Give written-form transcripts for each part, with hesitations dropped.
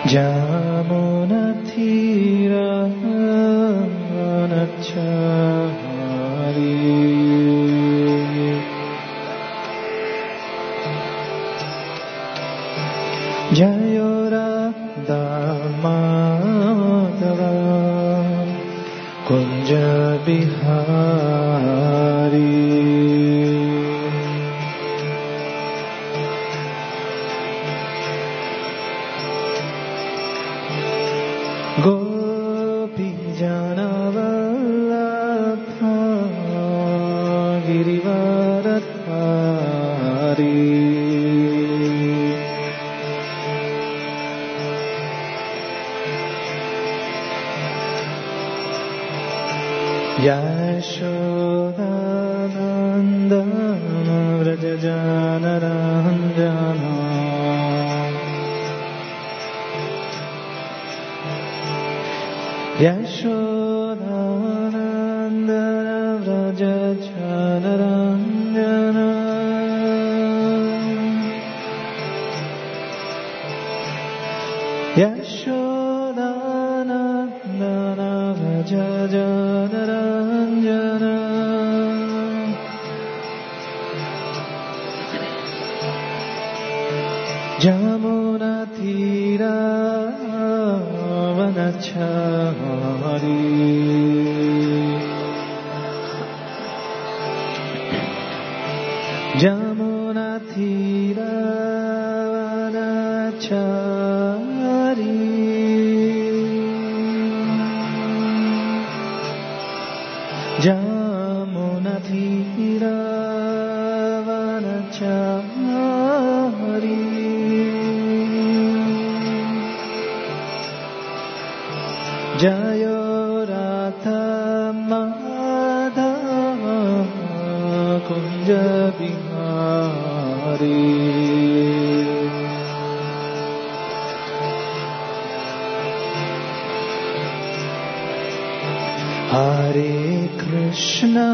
Jamunathiravanachaari Jayo Radha Madhava Kunja Bihari Gopi Janavallabha Girivaradhari Yashodanandana Vrajajanaranjana Yashodanandana Vrajajanaranjana Yashodanandana Vrajajanaranjana Jamunathiravanachaari Jamunathiravanachaari Jamunathiravanachaari Jayo Radha Madhava Kunja Bihari Hare Krishna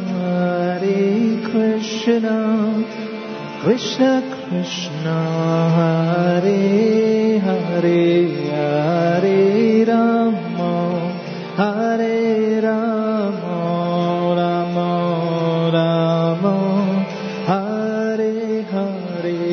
Krishna Krishna Hare Hare Hare Rama Hare Rama Rama Rama Hare Hare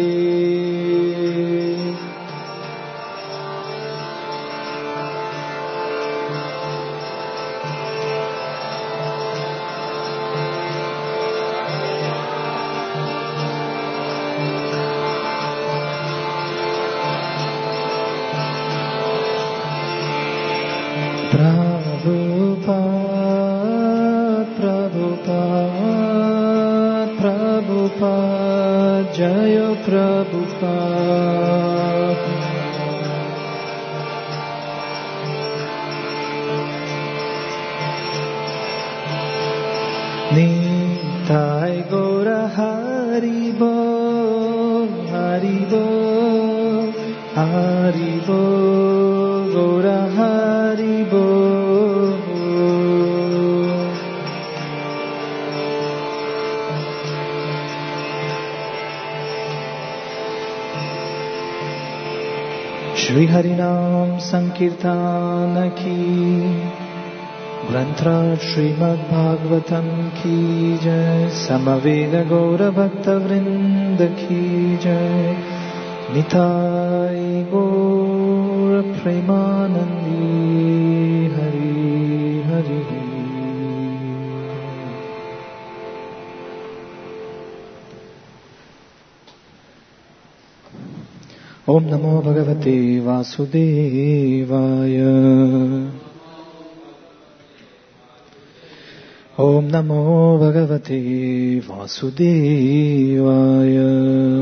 Prabhupada, Jaya Prabhupada. Nitai Gaura Haribo, Haribo, Haribo, Gaura Haribo. Shri Harinam Sankirtan ki Granthra Srimad Bhagavatam ki jai Samaveda Gaura Bhakta Vrinda ki jai Nitai Gaura Premanandi Hari Hari Om Namo Bhagavate Vasudevaya Om Namo Bhagavate Vasudevaya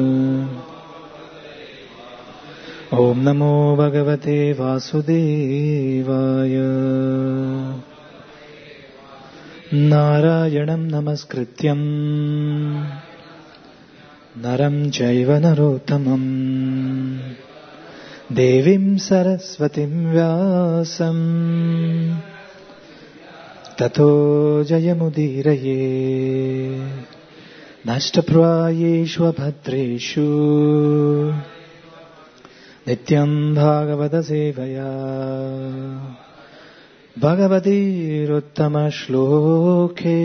Om Namo Bhagavate Vasudevaya Narayanam Namaskrityam Naram Jaiva Narottamam Devim Saraswatim Vyasam Tato Jayamudiraye Nashtaprayeshu Abhadreshu Nityam Bhagavata Sevaya Bhagavatiruttama Shloke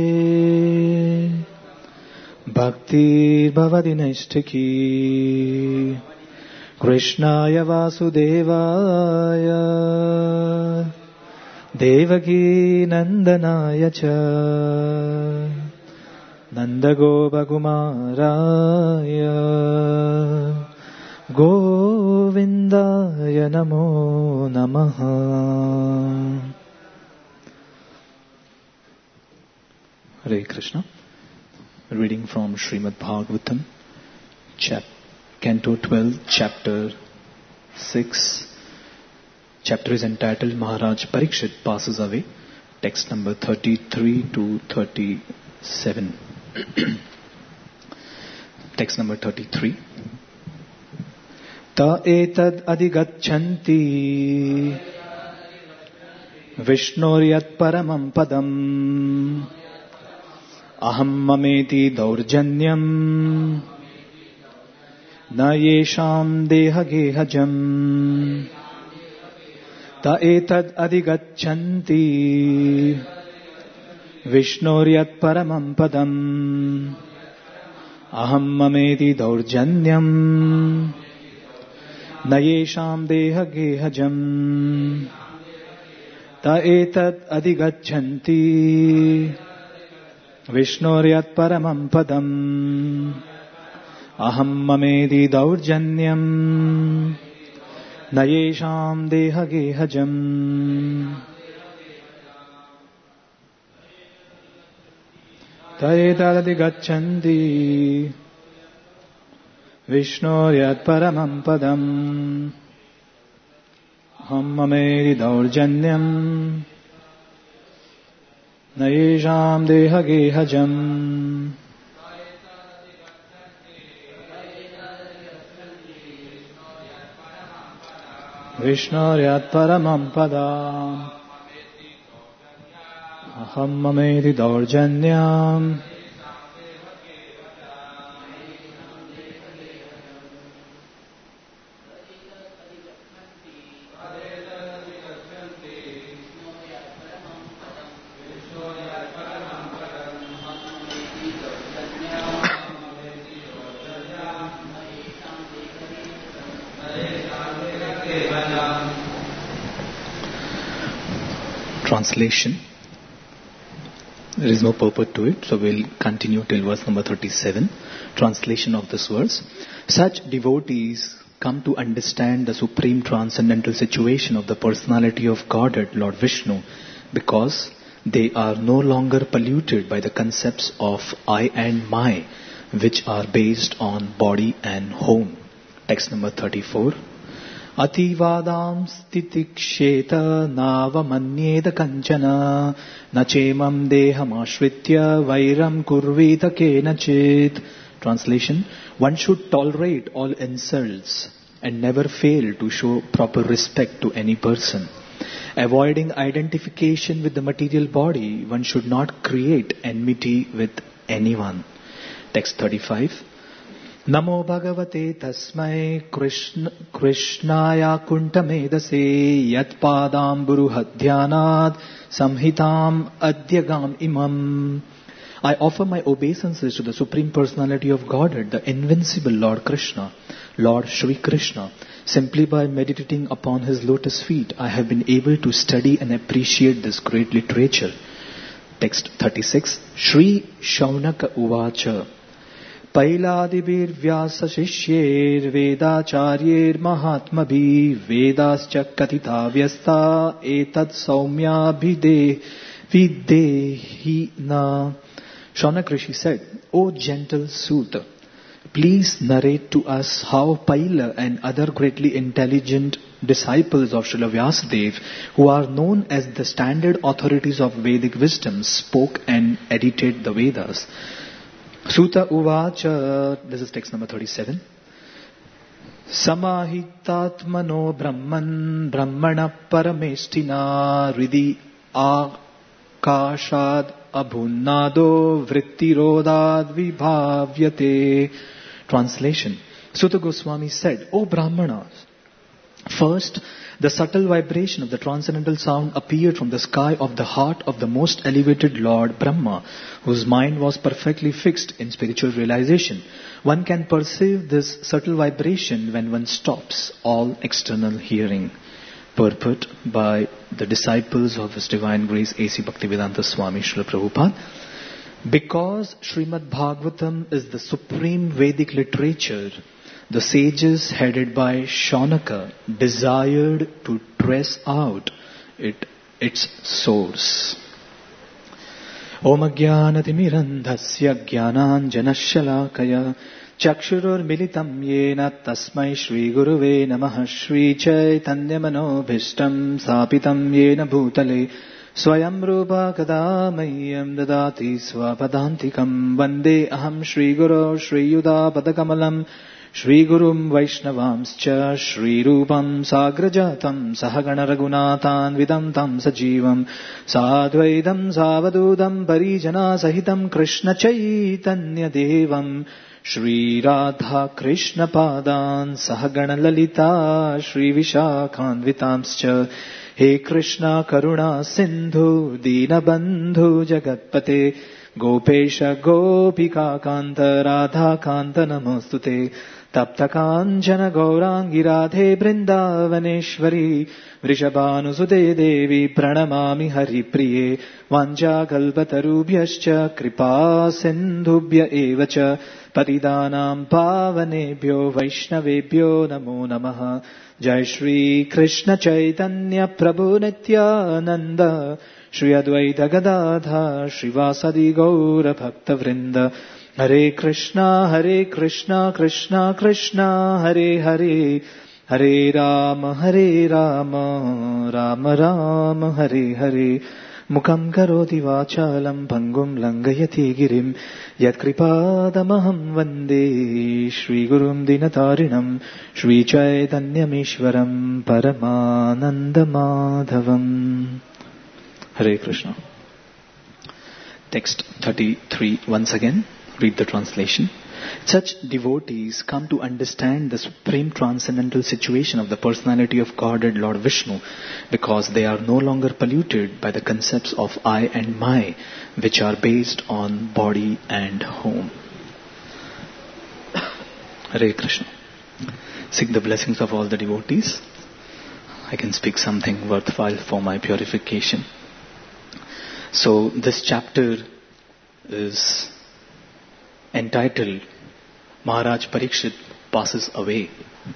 Bhakti Bhavati Naistiki Krishnaya Vasudevaya Devaki Nandanaya Cha Nanda Gopa Kumaraya Govindaya Namo Namaha. Hare Krishna. Reading from Srimad Bhagavatam, Canto 12, Chapter 6. Chapter is entitled Maharaj Parikshit Passes Away. Text number 33 to 37. Text number 33. Ta etad adigachanti Vishnoryat paramam padam Aham mameti daurjanyam Na yesham deha gehajam. Ta etad adigachanti Vishnoryat paramam padam Aham mameti daurjanyam Na yesham deha gehajam. Ta etad adigachanti Vishnoryat paramam padam Aham mamedi daurjanyam Na yesham deha gehajam. Ta etad adigachanti Vishnoryat paramam padam Aham mamedi daurjanyam Na yesham deha gehajam. Vishnoryat paramam padam Aham mameti daurjanyam. Translation. There is no purport to it, so we'll continue till verse number 37. Translation of this verse. Such devotees come to understand the supreme transcendental situation of the personality of Godhead, Lord Vishnu, because they are no longer polluted by the concepts of I and my, which are based on body and home. Text number 34. Ativadam stitiksheta navamanyeda kanchana nachemam deham ashritya vairam kurvita kenachit. Translation. One should tolerate all insults and never fail to show proper respect to any person. Avoiding identification with the material body, one should not create enmity with anyone. Text 35. Namo Bhagavate Tasmai Krishnaya Kuntamedase Yat Padam Buruhadhyanad Samhitam Adyagam Imam. I offer my obeisances to the Supreme Personality of Godhead, the invincible Lord Krishna, Lord Shri Krishna. Simply by meditating upon his lotus feet, I have been able to study and appreciate this great literature. Text 36. Shri Shaunaka Uvacha Pailadibir Vyasa Shishyer Vedacharyer Mahatmabhi Vedascha Katita Vyasta Etad Saumya Videhina. Shaunak Rishi said, O gentle Suta, please narrate to us how Paila and other greatly intelligent disciples of Srila Vyasadeva, who are known as the standard authorities of Vedic wisdom, spoke and edited the Vedas. Suta Uvacha, this is text number 37. Samahitatmano Brahman Brahmana Parameshtina Ridi Akashad Abhunnado Vrittirodad Vibhavyate. Translation. Suta Goswami said, O Brahmanas, First, the subtle vibration of the transcendental sound appeared from the sky of the heart of the most elevated Lord Brahma, whose mind was perfectly fixed in spiritual realization. One can perceive this subtle vibration when one stops all external hearing. Purport by the disciples of His Divine Grace A.C. Bhaktivedanta Swami Srila Prabhupada. Because Srimad Bhagavatam is the supreme Vedic literature, the sages headed by Shaunaka desired to trace out its source. Om Ajnanatimirandhasya Jnananjanashalakaya Chakshurur Militam Yena Tasmai Shri Guruve Namaha Shri Chaitanya Manobhishtam Sapitam Yena Bhutale Swayam Rupa Kadamayyam Dadati Swapadantikam Vande Aham Shri Guru Shri Yuda Padakamalam Shri Gurum Vaishnavamscha Shri Rupam Sagrajatam Sahagana Raghunathan Vidantam Sajivam Sadvaidam Savadudam Parijana Sahitam Krishna Chaitanya Devam Shri Radha Krishna Padan Sahagana Lalita Shri Vishakhan Vitamscha He Krishna Karuna Sindhu Dina Bandhu Jagatpate Gopesha Gopika Kanta Radha Kanta Namostute Tapta Kanchana Gaurangi Radhe Brindavaneshwari Vrishabhanusute Devi Pranamami Hari Priye Vanja Kalpatarubhyascha Kripa Sindhubhya Evacha Patidanam Pavanebhyo Vaishnavebhyo Namo Namaha Jai Shri Krishna Chaitanya Prabhu Nityananda Shri Advaita Gadadha Shrivasadi Gaura Bhakta Vrinda Hare Krishna Krishna Krishna Hare Hare Hare Rama Rama Rama Hare Hare Mukam karoti vachalam pangum langayati girim Yat kripadamaham vande Shri Gurum Dinatarinam Shri Chaitanyamishwaram Paramananda Madhavam. Hare Krishna. Text 33 once again. Read the translation. Such devotees come to understand the supreme transcendental situation of the personality of Godhead Lord Vishnu because they are no longer polluted by the concepts of I and my, which are based on body and home. Hare Krishna. Seek the blessings of all the devotees. I can speak something worthwhile for my purification. So this chapter is entitled Maharaj Parikshit Passes Away.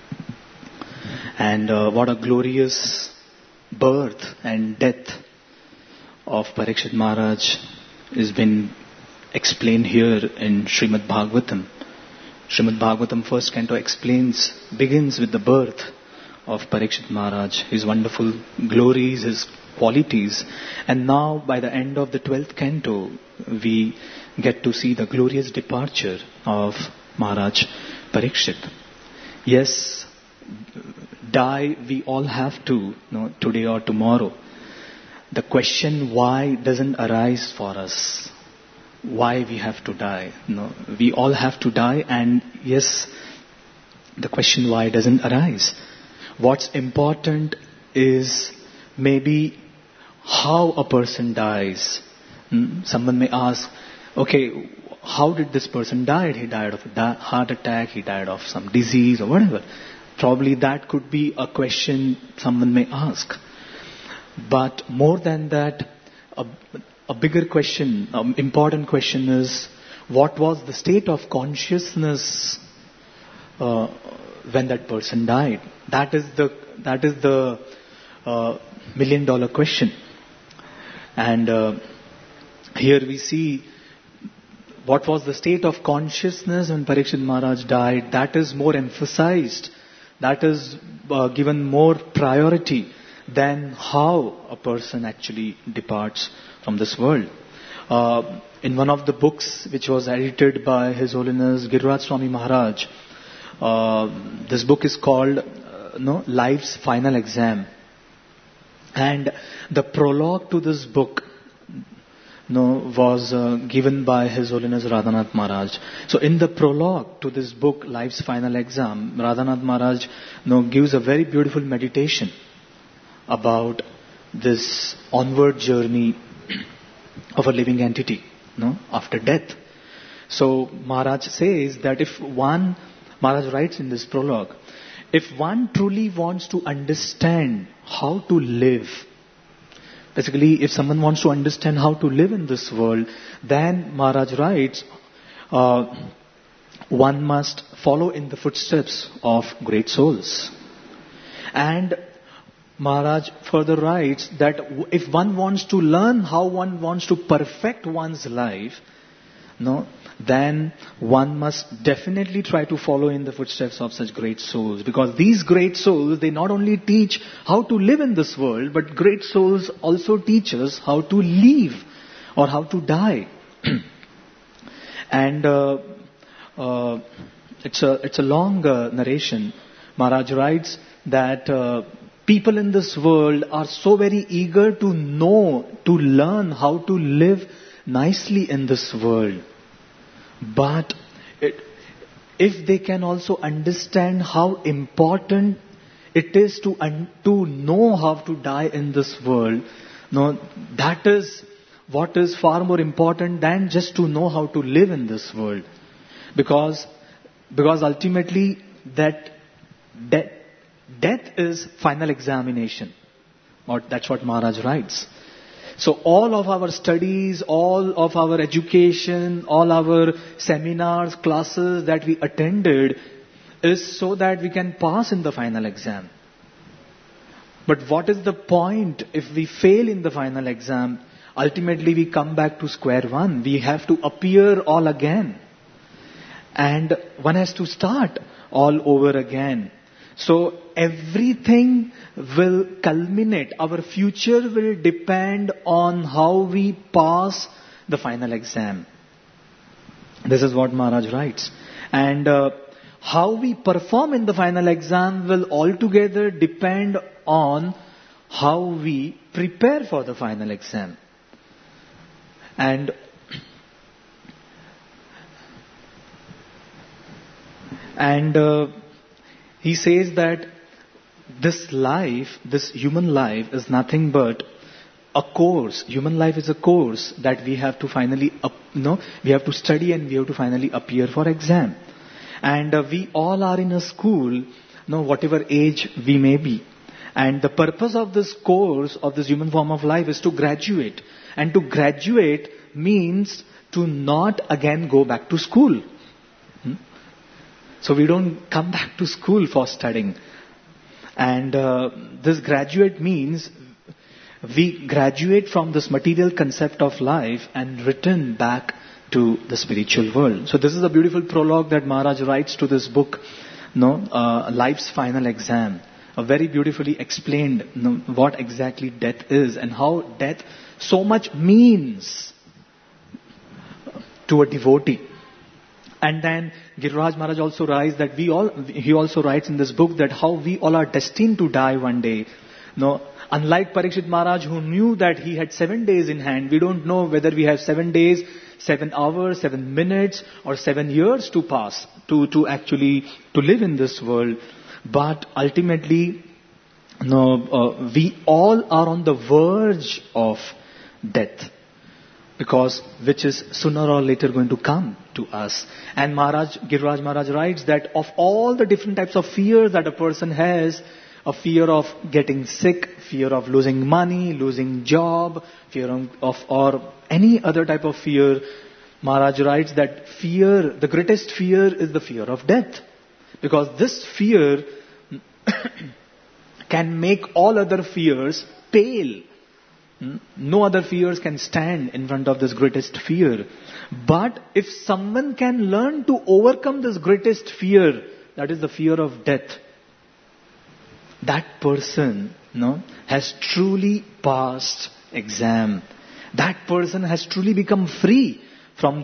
And what a glorious birth and death of Parikshit Maharaj has been explained here in Srimad Bhagavatam. Srimad Bhagavatam first canto begins with the birth of Parikshit Maharaj, his wonderful glories, his qualities, and now by the end of the 12th canto we get to see the glorious departure of Maharaj Parikshit. Yes, die we all have to, today or tomorrow. The question why doesn't arise for us. Why we have to die. We all have to die, and yes, the question why doesn't arise. What's important is maybe how a person dies. Someone may ask, okay, how did this person die? He died of a heart attack, he died of some disease or whatever. Probably that could be a question someone may ask. But more than that, a bigger question, important question is, what was the state of consciousness when that person died? That is the $1 million question. And here we see what was the state of consciousness when Parikshit Maharaj died. That is more emphasized. That is given more priority than how a person actually departs from this world. In one of the books which was edited by His Holiness Giriraj Swami Maharaj, this book is called Life's Final Exam. And the prologue to this book, was given by His Holiness Radhanath Maharaj. So in the prologue to this book, Life's Final Exam, Radhanath Maharaj gives a very beautiful meditation about this onward journey of a living entity after death. So Maharaj says that Maharaj writes in this prologue, if one truly wants to understand how to live, basically, if someone wants to understand how to live in this world, then Maharaj writes, one must follow in the footsteps of great souls. And Maharaj further writes that if one wants to learn how one wants to perfect one's life, then one must definitely try to follow in the footsteps of such great souls. Because these great souls, they not only teach how to live in this world, but great souls also teach us how to live or how to die. And it's a long narration. Maharaj writes that people in this world are so very eager to know, to learn how to live nicely in this world. But if they can also understand how important it is to know how to die in this world, that is what is far more important than just to know how to live in this world. Because ultimately death is final examination. Or that's what Maharaj writes. So all of our studies, all of our education, all our seminars, classes that we attended is so that we can pass in the final exam. But what is the point if we fail in the final exam? Ultimately we come back to square one. We have to appear all again. And one has to start all over again. So everything will culminate. Our future will depend on how we pass the final exam. This is what Maharaj writes. And how we perform in the final exam will altogether depend on how we prepare for the final exam. And he says that this life, this human life is nothing but a course. Human life is a course that we have to finally, we have to study and we have to finally appear for exam. And we all are in a school, whatever age we may be. And the purpose of this course, of this human form of life, is to graduate. And to graduate means to not again go back to school. So we don't come back to school for studying. And this graduate means we graduate from this material concept of life and return back to the spiritual world. So this is a beautiful prologue that Maharaj writes to this book, Life's Final Exam. A very beautifully explained what exactly death is and how death so much means to a devotee. And then Giriraj Maharaj also writes that he also writes in this book that how we all are destined to die one day. Unlike Parikshit Maharaj, who knew that he had 7 days in hand, we don't know whether we have 7 days, 7 hours, 7 minutes, or 7 years to pass to live in this world. But ultimately, we all are on the verge of death. Because which is sooner or later going to come to us. And Giriraj Maharaj writes that of all the different types of fears that a person has, a fear of getting sick, fear of losing money, losing job, fear of or any other type of fear, Maharaj writes that the greatest fear is the fear of death. Because this fear can make all other fears pale. No other fears can stand in front of this greatest fear. But if someone can learn to overcome this greatest fear, that is the fear of death, that person has truly passed exam. That person has truly become free from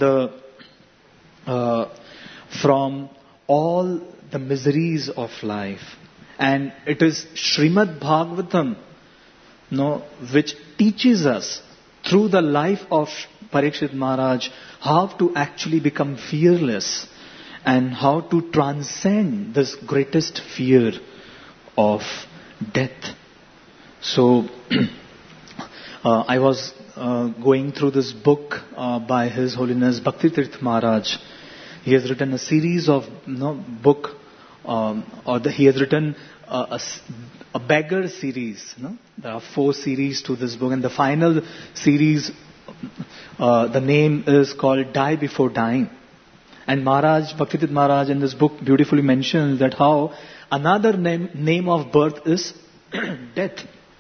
all the miseries of life. And it is Srimad Bhagavatam which teaches us through the life of Parikshit Maharaj, how to actually become fearless and how to transcend this greatest fear of death. So, I was going through this book by His Holiness Bhakti Tirth Maharaj. He has written a series of book, he has written a beggar series. There are 4 series to this book, and the final series, the name is called Die Before Dying. And Maharaj, Bhakti Maharaj in this book beautifully mentions that how another name of birth is death.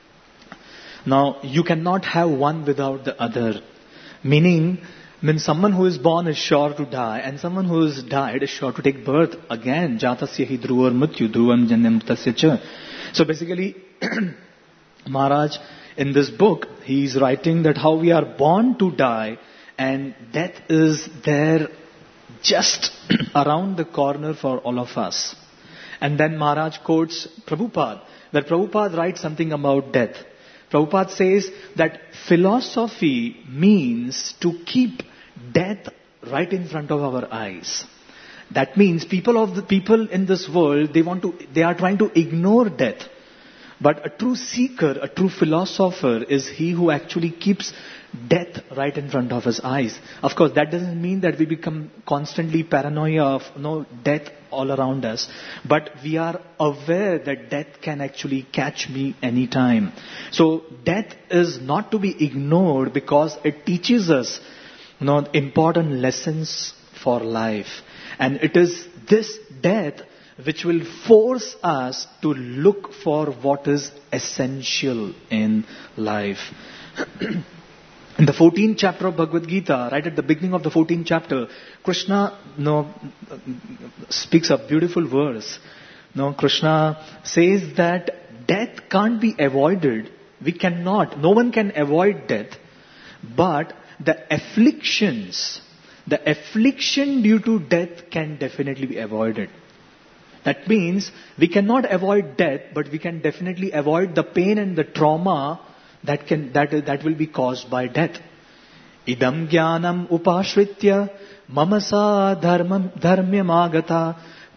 Now, you cannot have one without the other. Meaning someone who is born is sure to die, and someone who is died is sure to take birth again. Jatasya hi dhruvar mrityu dhruvam janyam tasya cha. So basically, Maharaj in this book, he is writing that how we are born to die, and death is there just around the corner for all of us. And then Maharaj quotes Prabhupada, where Prabhupada writes something about death. Prabhupada says that philosophy means to keep death right in front of our eyes. That means people in this world, they are trying to ignore death. But a true seeker, a true philosopher is he who actually keeps death right in front of his eyes. Of course, that doesn't mean that we become constantly paranoia of death all around us. But we are aware that death can actually catch me anytime. So death is not to be ignored because it teaches us important lessons for life. And it is this death which will force us to look for what is essential in life. In the 14th chapter of Bhagavad Gita, right at the beginning of the 14th chapter, Krishna speaks a beautiful verse. Krishna says that death can't be avoided. No one can avoid death. But the affliction due to death can definitely be avoided. That means we cannot avoid death, but we can definitely avoid the pain and the trauma that will be caused by death. Idam jnanam upashritya mamasa dharmyam agata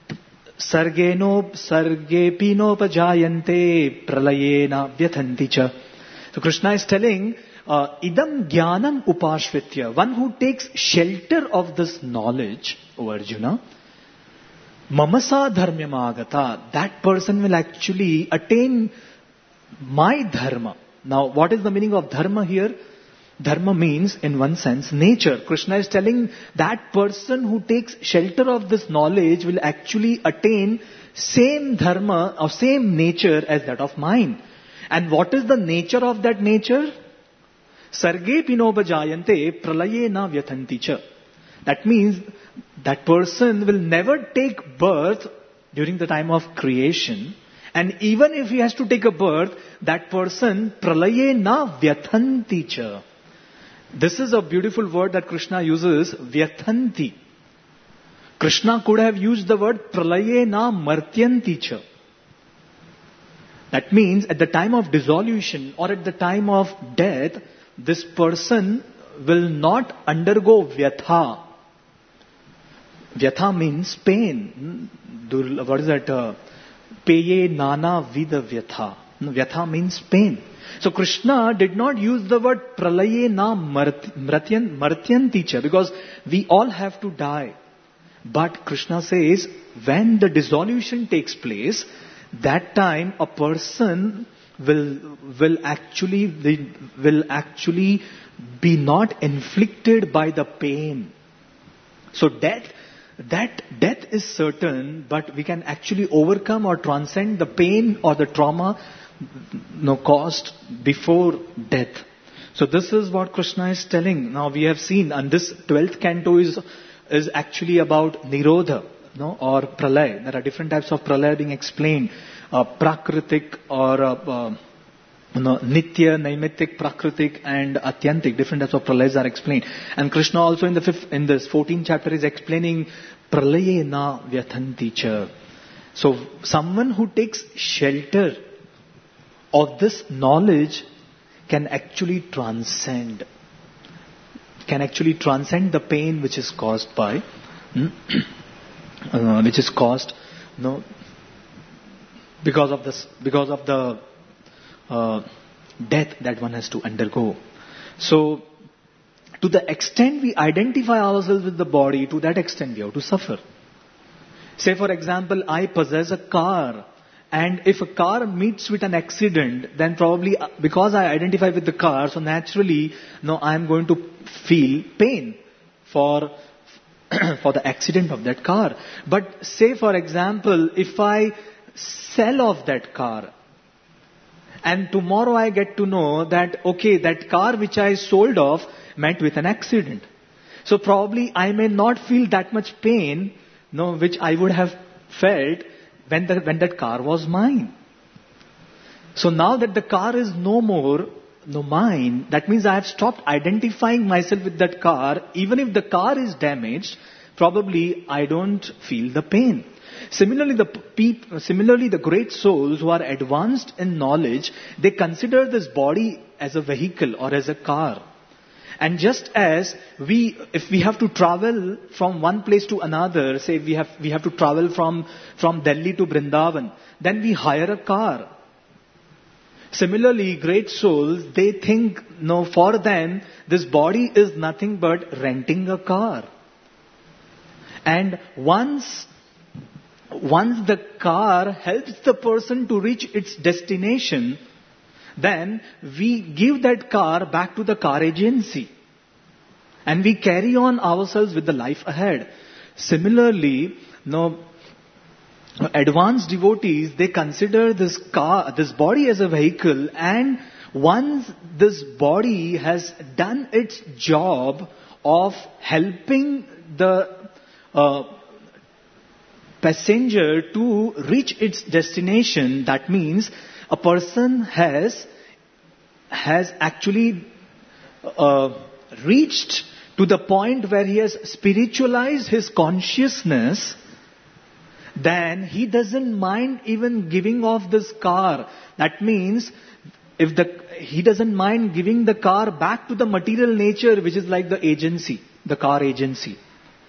sargepinopajayante pralayena vyathanti cha. So Krishna is telling, idam jnanam upashritya, one who takes shelter of this knowledge, O Arjuna, mamasa dharmyam agata, that person will actually attain my dharma. Now, what is the meaning of dharma here? Dharma means, in one sense, nature. Krishna is telling that person who takes shelter of this knowledge will actually attain same dharma or same nature as that of mine. And what is the nature of that nature? Sarge pinobajayante pralayena vyathanti cha. That means that person will never take birth during the time of creation. And even if he has to take a birth, that person pralayena vyathanti cha. This is a beautiful word that Krishna uses, vyathanti. Krishna could have used the word pralayena martyanti cha. That means at the time of dissolution or at the time of death, this person will not undergo vyatha. Vyatha means pain. What is that? Peye nana vida vyatha. Vyatha means pain. So Krishna did not use the word pralayena martyanti cha, because we all have to die. But Krishna says when the dissolution takes place, that time a person will actually be not inflicted by the pain. So death is certain, but we can actually overcome or transcend the pain or the trauma caused before death. So this is what Krishna is telling. Now we have seen, and this 12th canto is actually about Nirodha, or Pralay. There are different types of Pralay being explained. Prakritik or Nitya, Naimittik, Prakritik and Atyantik. Different types of Pralayas are explained. And Krishna also in this 14th chapter is explaining Pralayena Vyathanti cha. So someone who takes shelter of this knowledge can actually transcend can actually transcend the pain which is caused by, because of the death that one has to undergo. So, to the extent we identify ourselves with the body, to that extent we have to suffer. Say for example, I possess a car, and if a car meets with an accident, then probably because I identify with the car, so naturally, I am going to feel pain for the accident of that car. But say for example, if I sell off that car, and tomorrow I get to know that, okay, that car which I sold off met with an accident. So probably I may not feel that much pain, which I would have felt when that car was mine. So now that the car is no more mine, that means I have stopped identifying myself with that car. Even if the car is damaged, probably I don't feel the pain. Similarly, the great souls who are advanced in knowledge, they consider this body as a vehicle or as a car. And just as if we have to travel from one place to another, say we have to travel from Delhi to Vrindavan, then we hire a car. Similarly, great souls, they think, for them, this body is nothing but renting a car. And once the car helps the person to reach its destination, then we give that car back to the car agency. And we carry on ourselves with the life ahead. Similarly, advanced devotees, they consider this body as a vehicle, and once this body has done its job of helping the passenger to reach its destination, that means a person has actually reached to the point where he has spiritualized his consciousness, then he doesn't mind even giving off this car. That means he doesn't mind giving the car back to the material nature, which is like the agency, the car agency.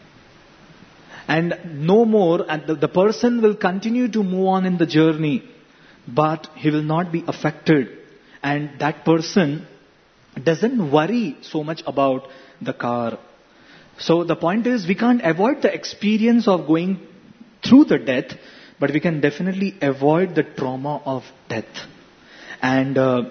And no more, and the person will continue to move on in the journey, but he will not be affected. And that person doesn't worry so much about the car. So the point is, we can't avoid the experience of going through the death, but we can definitely avoid the trauma of death. And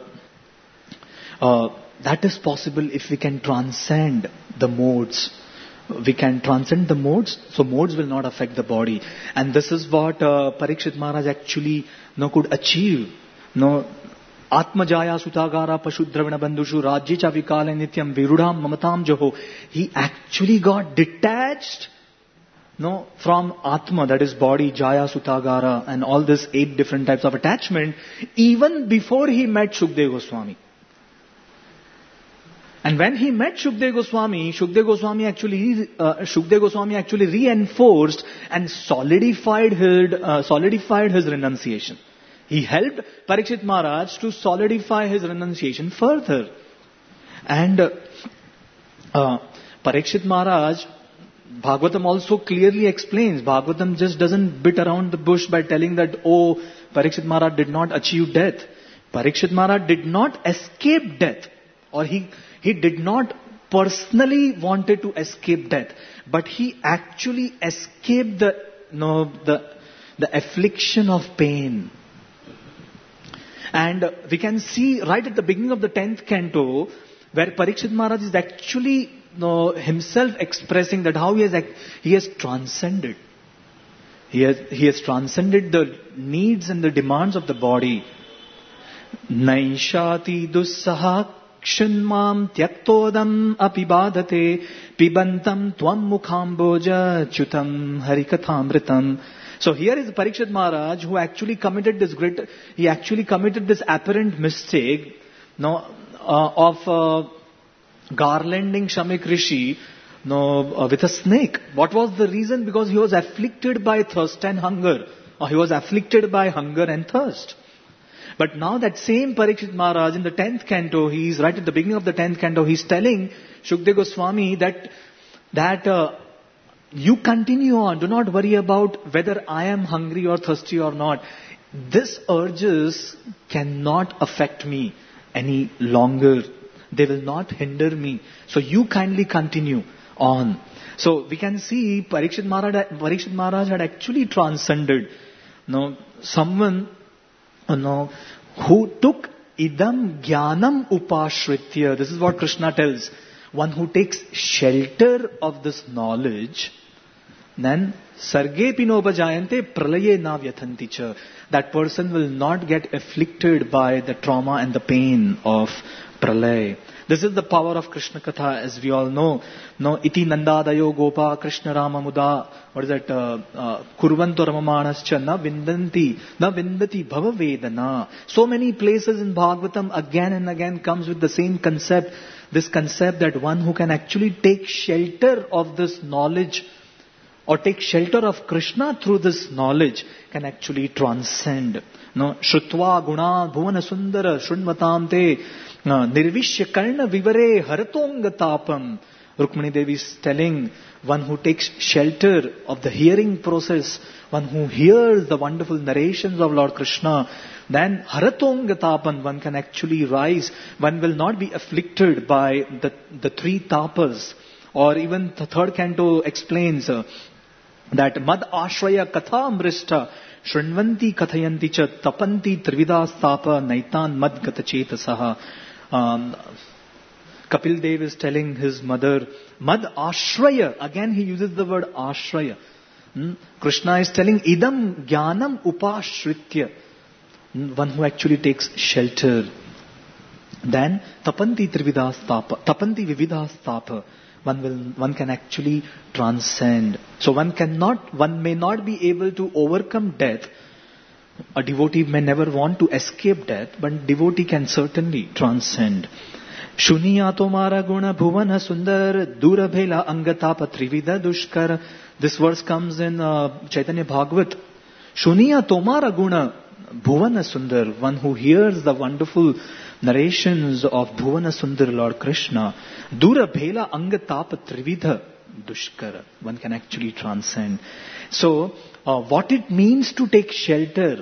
that is possible if we can transcend the modes. We can transcend the modes, so modes will not affect the body. And this is what Parikshit Maharaj actually could achieve. Atmajaya Sutagara Pashudravana Bandhushu Rajya Cha Vikala Nityam Virudham Mamatam Joho. He actually got detached from Atma, that is body, Jaya, Sutagara, and all these 8 different types of attachment, even before he met Shukdev Goswami. And when he met Shukdev Goswami, Shukdev Goswami actually reinforced and solidified his renunciation. He helped Parikshit Maharaj to solidify his renunciation further. And Parikshit Maharaj, Bhagavatam also clearly explains. Bhagavatam just doesn't beat around the bush by telling that, Parikshit Maharaj did not achieve death. Parikshit Maharaj did not escape death. Or he did not personally wanted to escape death. But he actually escaped the affliction of pain. And we can see right at the beginning of the 10th canto, where Parikshit Maharaj is actually himself expressing that how he has transcended. He has transcended the needs and the demands of the body. Naishati dussaha kshanmam tyaktodam apibadate pibantam tvam mukhamboja chutam harikathamritam. So here is Parikshit Maharaj who actually committed this apparent mistake of garlanding Shamik Rishi with a snake. What was the reason? Because he was afflicted by thirst and hunger. Or he was afflicted by hunger and thirst. But now that same Parikshit Maharaj in the 10th canto, he is right at the beginning of the 10th canto, he is telling Shukdev Goswami that you continue on. Do not worry about whether I am hungry or thirsty or not. This urges cannot affect me any longer. They will not hinder me. So you kindly continue on. So we can see Parikshit Maharaj had actually transcended someone who took idam jnanam upashritya. This is what Krishna tells. One who takes shelter of this knowledge, then sarge pinobajayante pralaye na vyathanti cha. That person will not get afflicted by the trauma and the pain of pralay. This is the power of Krishna Katha, as we all know. No, iti nandadayo gopa Krishna Rama muda. What is that? Kurvanto ramamanascha na vindati bhava vedana. So many places in Bhagavatam again and again comes with the same concept. This concept that one who can actually take shelter of this knowledge or take shelter of Krishna through this knowledge can actually transcend. No, Shrutva guna bhuvana sundara shrunvatam te nirvishya karna vivare haratonga tapam. Rukmini Devi is telling one who takes shelter of the hearing process, one who hears the wonderful narrations of Lord Krishna, then haratonga tapan, one can actually rise. One will not be afflicted by the three tapas. Or even the third canto explains that mad ashraya katha amrishta shrinvanti kathayanti cha tapanti trivida stapa naitan mad gata chetasaha. Kapil Dev is telling his mother, mad ashraya. Again he uses the word ashraya. Krishna is telling idam jnanam upashritya. One who actually takes shelter. Then tapanti trivida stapa, tapanti vivida stapa. One can actually transcend. So one may not be able to overcome death. A devotee may never want to escape death, but devotee can certainly transcend. Shuniya tomara guna bhuvana sundar dura bhela angatapa trivida dushkar. This verse comes in Chaitanya Bhagavat. Shuniya tomara guna bhuvana sundar. One who hears the wonderful narrations of Bhuvana Sundar Lord Krishna, Dura Bhela Angatapa Trividha Dushkara. One can actually transcend. So, what it means to take shelter,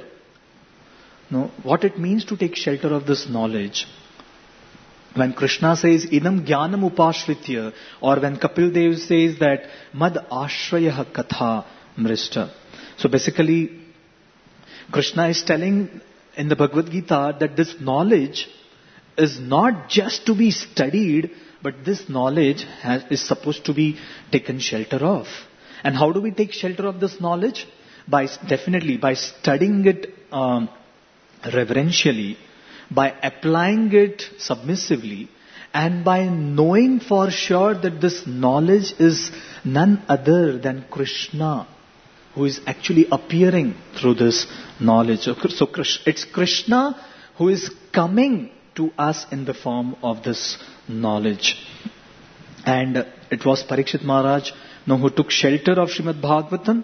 what it means to take shelter of this knowledge. When Krishna says, Idam Jnanam Upashritya, or when Kapil Dev says that, Mad Ashraya Katha Mrishta. So basically, Krishna is telling in the Bhagavad Gita that this knowledge is not just to be studied, but this knowledge is supposed to be taken shelter of. And how do we take shelter of this knowledge? Definitely by studying it reverentially, by applying it submissively, and by knowing for sure that this knowledge is none other than Krishna, who is actually appearing through this knowledge. So it's Krishna who is coming to us in the form of this knowledge. And it was Parikshit Maharaj who took shelter of Srimad Bhagavatam,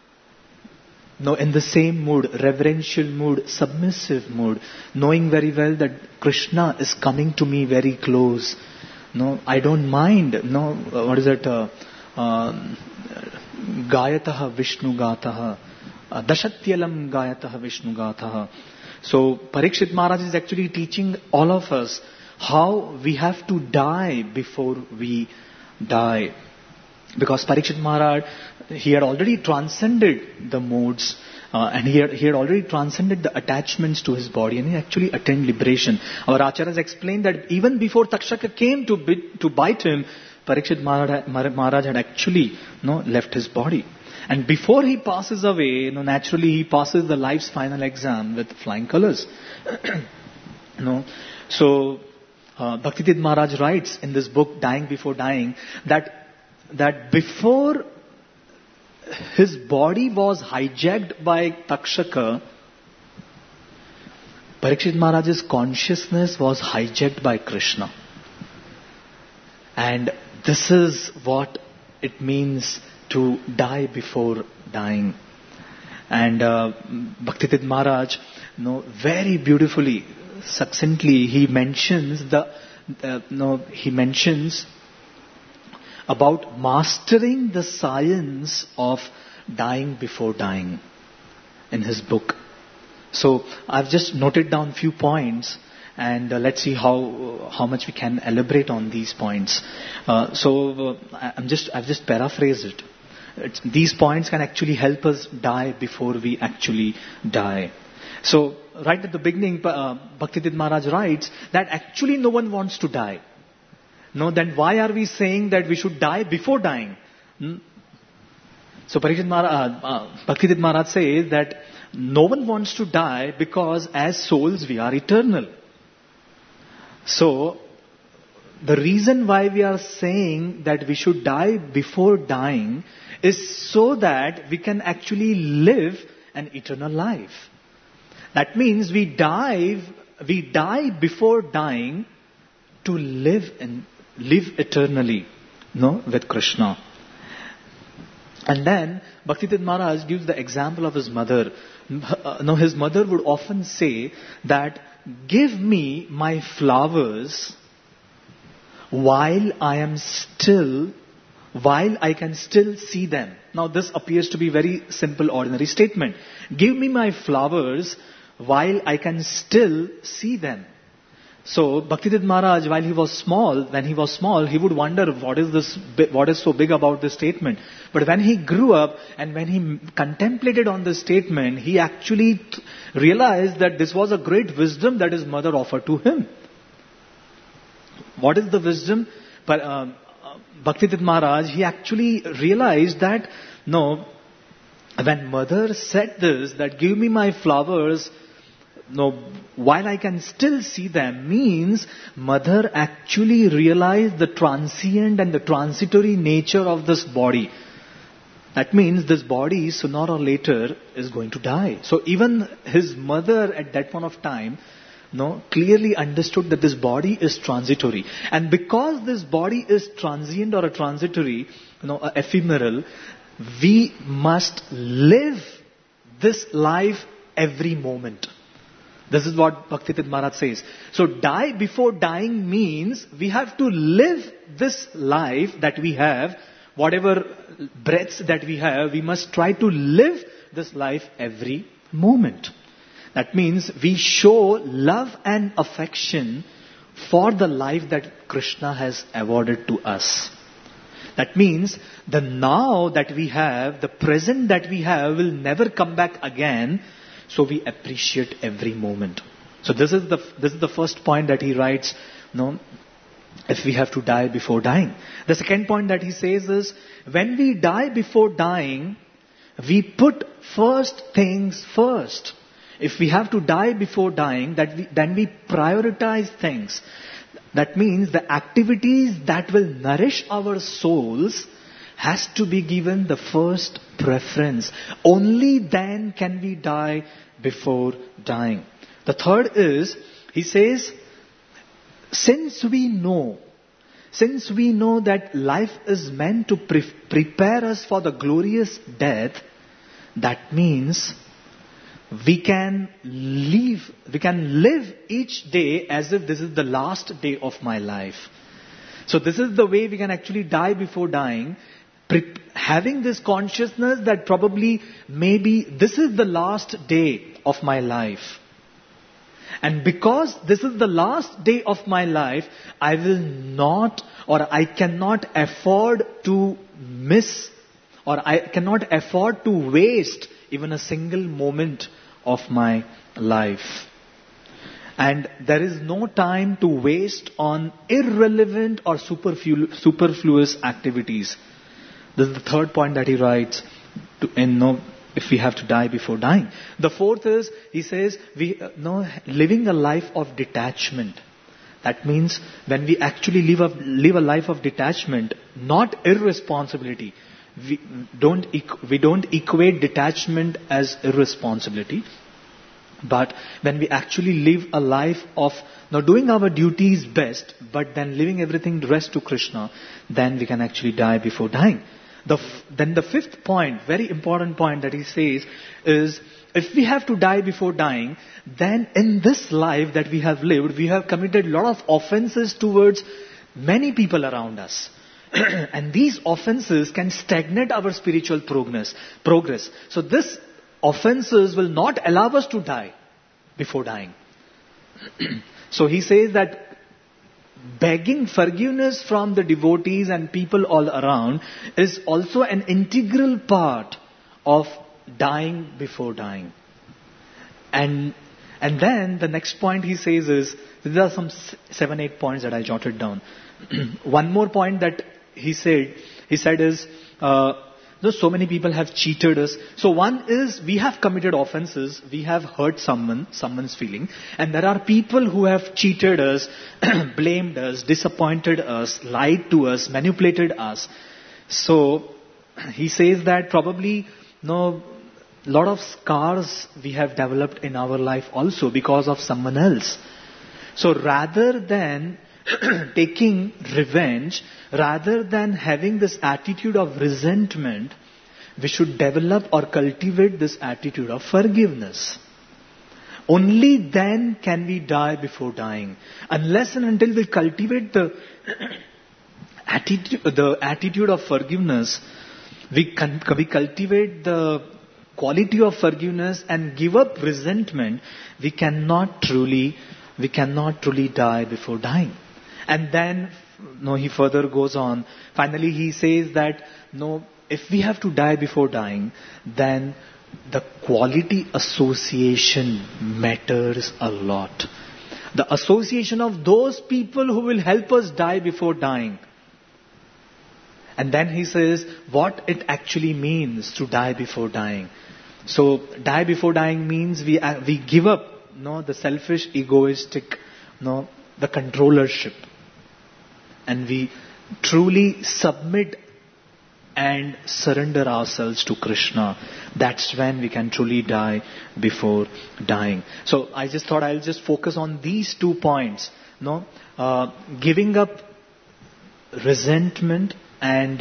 in the same mood, reverential mood, submissive mood, knowing very well that Krishna is coming to me very close. I don't mind. What is it? Gayataha Vishnu Gataha. Dashatyalam Gayataha Vishnu Gataha. So Parikshit Maharaj is actually teaching all of us how we have to die before we die. Because Parikshit Maharaj, he had already transcended the modes and he had already transcended the attachments to his body, and he actually attained liberation. Our acharyas explained that even before Takshaka came to bite him, Parikshit Maharaj had actually left his body. And before he passes away, naturally he passes the life's final exam with flying colors. So Bhaktivedanta Maharaj writes in this book, Dying Before Dying, that before his body was hijacked by Takshaka, Parikshit Maharaj's consciousness was hijacked by Krishna. And this is what it means to die before dying. And Bhaktivedanta Maharaj very beautifully, succinctly, he mentions he mentions about mastering the science of dying before dying in his book. So I've just noted down few points, and let's see how much we can elaborate on these points. I've just paraphrased it. These points can actually help us die before we actually die. So right at the beginning, Bhaktivedanta Maharaj writes that actually no one wants to die. No, then why are we saying that we should die before dying? So Bhaktivedanta Maharaj says that no one wants to die because as souls we are eternal. So the reason why we are saying that we should die before dying is so that we can actually live an eternal life. That means we die before dying to live eternally, with Krishna. And then Bhaktivedanta Maharaj gives the example of his mother. His mother would often say that, give me my flowers while I can still see them. Now this appears to be very simple, ordinary statement. Give me my flowers while I can still see them. So Bhaktivedanta Maharaj, when he was small, he would wonder what is so big about this statement. But when he grew up and when he contemplated on this statement, he actually realized that this was a great wisdom that his mother offered to him. What is the wisdom? Bhaktivedanta Maharaj, he actually realized that, when mother said this, that give me my flowers, while I can still see them, means mother actually realized the transient and the transitory nature of this body. That means this body sooner or later is going to die. So even his mother at that point of time, clearly understood that this body is transitory. And because this body is transient or a transitory, ephemeral, we must live this life every moment. This is what Bhaktivedanta Maharaj says. So die before dying means we have to live this life that we have, whatever breaths that we have, we must try to live this life every moment. That means we show love and affection for the life that Krishna has awarded to us. That means the now that we have, the present that we have will never come back again. So we appreciate every moment. So this is the first point that he writes, if we have to die before dying. The second point that he says is, when we die before dying, we put first things first. If we have to die before dying, then we prioritize things. That means the activities that will nourish our souls has to be given the first preference. Only then can we die before dying. The third is, he says, since we know that life is meant to prepare us for the glorious death, that means we can live each day as if this is the last day of my life. So this is the way we can actually die before dying, having this consciousness that probably maybe this is the last day of my life. And because this is the last day of my life, I will not, or I cannot afford to miss, or I cannot afford to waste even a single moment of my life. And there is no time to waste on irrelevant or superfluous activities. This is the third point that he writes, if we have to die before dying. The fourth is, he says, living a life of detachment. That means when we actually live a life of detachment, not irresponsibility. We don't equate detachment as irresponsibility. But when we actually live a life of doing our duties best, but then leaving everything the rest to Krishna, then we can actually die before dying. Then the fifth point, very important point that he says is, if we have to die before dying, then in this life that we have lived, we have committed a lot of offenses towards many people around us. And these offenses can stagnate our spiritual progress. So these offenses will not allow us to die before dying. So he says that begging forgiveness from the devotees and people all around is also an integral part of dying before dying. And then the next point he says is, these are some 7-8 points that I jotted down. One more point that he said is, so many people have cheated us. So one is, we have committed offenses, we have hurt someone's feeling, and there are people who have cheated us, blamed us, disappointed us, lied to us, manipulated us. So he says that probably a lot of scars we have developed in our life also because of someone else. So rather than taking revenge, rather than having this attitude of resentment, we should develop or cultivate this attitude of forgiveness. Only then can we die before dying. Unless and until we cultivate the attitude of forgiveness, we cultivate the quality of forgiveness and give up resentment, we cannot truly die before dying. And then, he further goes on. Finally, he says that, if we have to die before dying, then the quality association matters a lot. The association of those people who will help us die before dying. And then he says what it actually means to die before dying. So, die before dying means we give up, the selfish, egoistic, the controllership. And we truly submit and surrender ourselves to Krishna. That's when we can truly die before dying. So I just thought I'll just focus on these 2 points. Giving up resentment and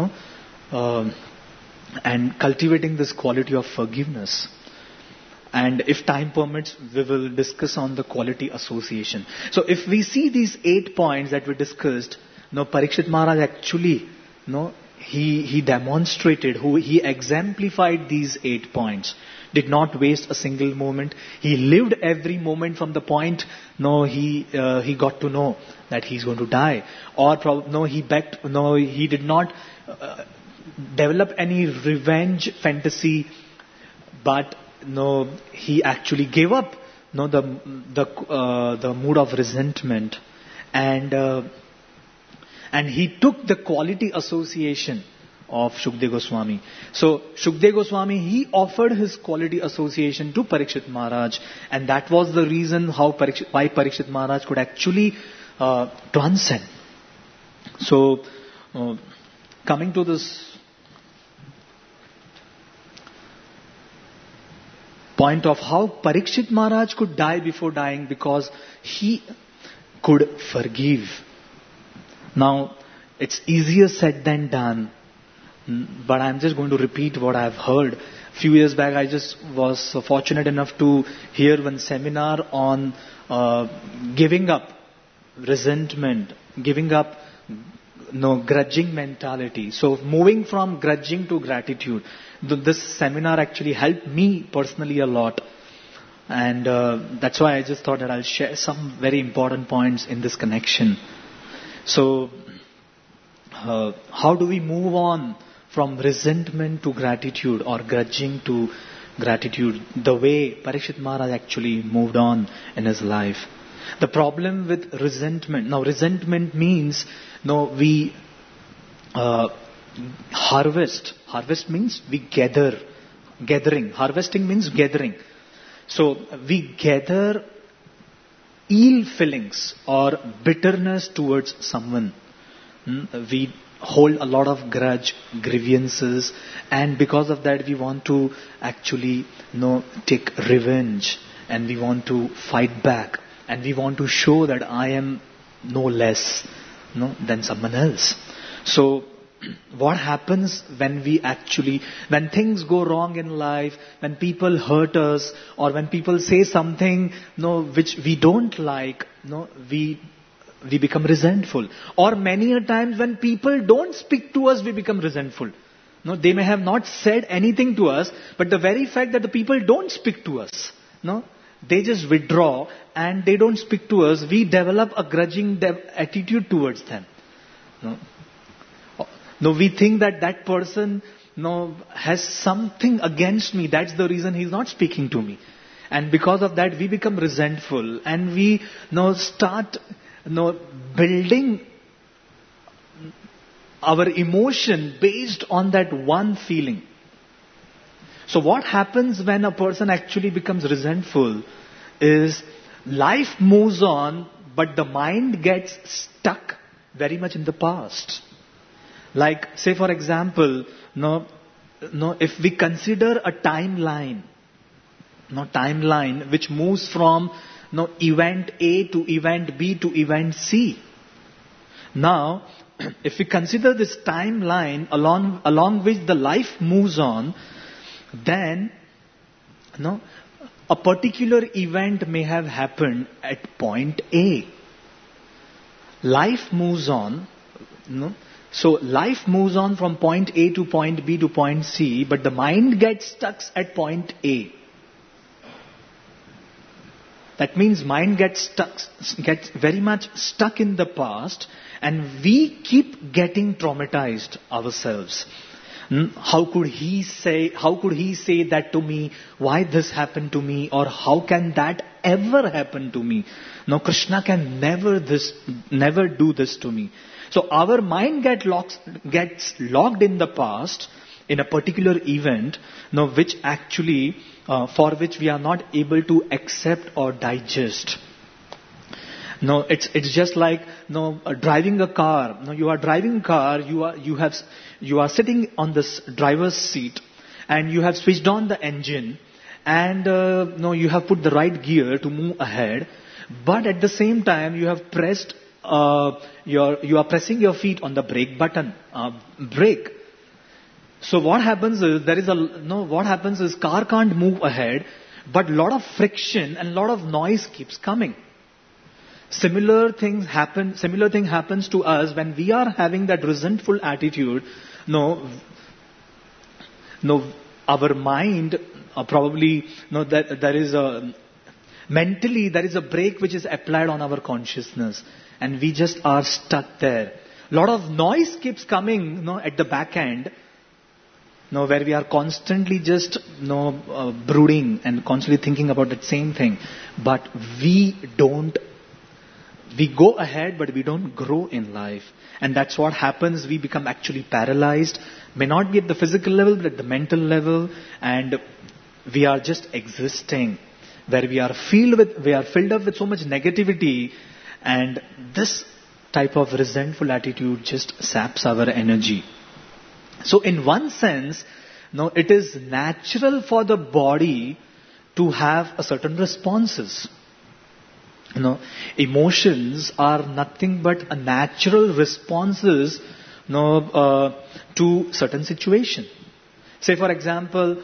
cultivating this quality of forgiveness. And if time permits, we will discuss on the quality association. So if we see these 8 points that we discussed, Parikshit Maharaj actually, he demonstrated, he exemplified these 8 points. Did not waste a single moment. He lived every moment from the point, he got to know that he's going to die. Or he did not develop any revenge fantasy, but he actually gave up the mood of resentment, and he took the quality association of Shukdev Goswami. So Shukdev Goswami, he offered his quality association to Parikshit Maharaj, and that was the reason why Parikshit Maharaj could actually transcend. So coming to this point of how Parikshit Maharaj could die before dying, because he could forgive. Now, it's easier said than done, but I'm just going to repeat what I've heard. A few years back, I just was fortunate enough to hear one seminar on giving up resentment, giving up grudging mentality. So moving from grudging to gratitude. This seminar actually helped me personally a lot. And that's why I just thought that I'll share some very important points in this connection. So, how do we move on from resentment to gratitude, or grudging to gratitude, the way Parikshit Maharaj actually moved on in his life? The problem with resentment, now resentment means, we harvest. Harvest means we gathering. Harvesting means gathering. So we gather ill feelings or bitterness towards someone. We hold a lot of grievances, and because of that we want to actually take revenge, and we want to fight back, and we want to show that I am no less than someone else. So what happens when when things go wrong in life, when people hurt us, or when people say something, which we don't like, we become resentful. Or many a times when people don't speak to us, we become resentful. No, they may have not said anything to us, but the very fact that the people don't speak to us, they just withdraw and they don't speak to us, we develop a grudging attitude towards them. No, we think that person has something against me. That's the reason he's not speaking to me. And because of that, we become resentful and we start building our emotion based on that one feeling. So what happens when a person actually becomes resentful is life moves on, but the mind gets stuck very much in the past. Like, say for example, if we consider a timeline which moves from event A to event B to event C. Now, if we consider this timeline along which the life moves on, then a particular event may have happened at point A. Life moves on, so life moves on from point A to point B to point C, but the mind gets stuck at point A. That means mind gets very much stuck in the past, and we keep getting traumatized ourselves. How could he say that to me? Why this happened to me? Or how can that ever happen to me? No, Krishna can never do this to me. So our mind gets locked in the past in a particular event, which actually for which we are not able to accept or digest. It's just like driving a car. You are driving a car. You are sitting on this driver's seat, and you have switched on the engine, and you have put the right gear to move ahead. But at the same time, you have pressed you are pressing your feet on the brake button, brake. So what happens is car can't move ahead, but lot of friction and lot of noise keeps coming. Similar thing happens to us when we are having that resentful attitude. Our mind probably that there is a mentally there is a brake which is applied on our consciousness, and we just are stuck there. Lot of noise keeps coming, at the back end. Where we are constantly just brooding and constantly thinking about that same thing, but we go ahead, but we don't grow in life. And that's what happens. We become actually paralyzed. May not be at the physical level, but at the mental level. And we are just existing. Where we are filled up with so much negativity. And this type of resentful attitude just saps our energy. So in one sense, it is natural for the body to have a certain responses. Emotions are nothing but a natural responses to certain situation. Say for example,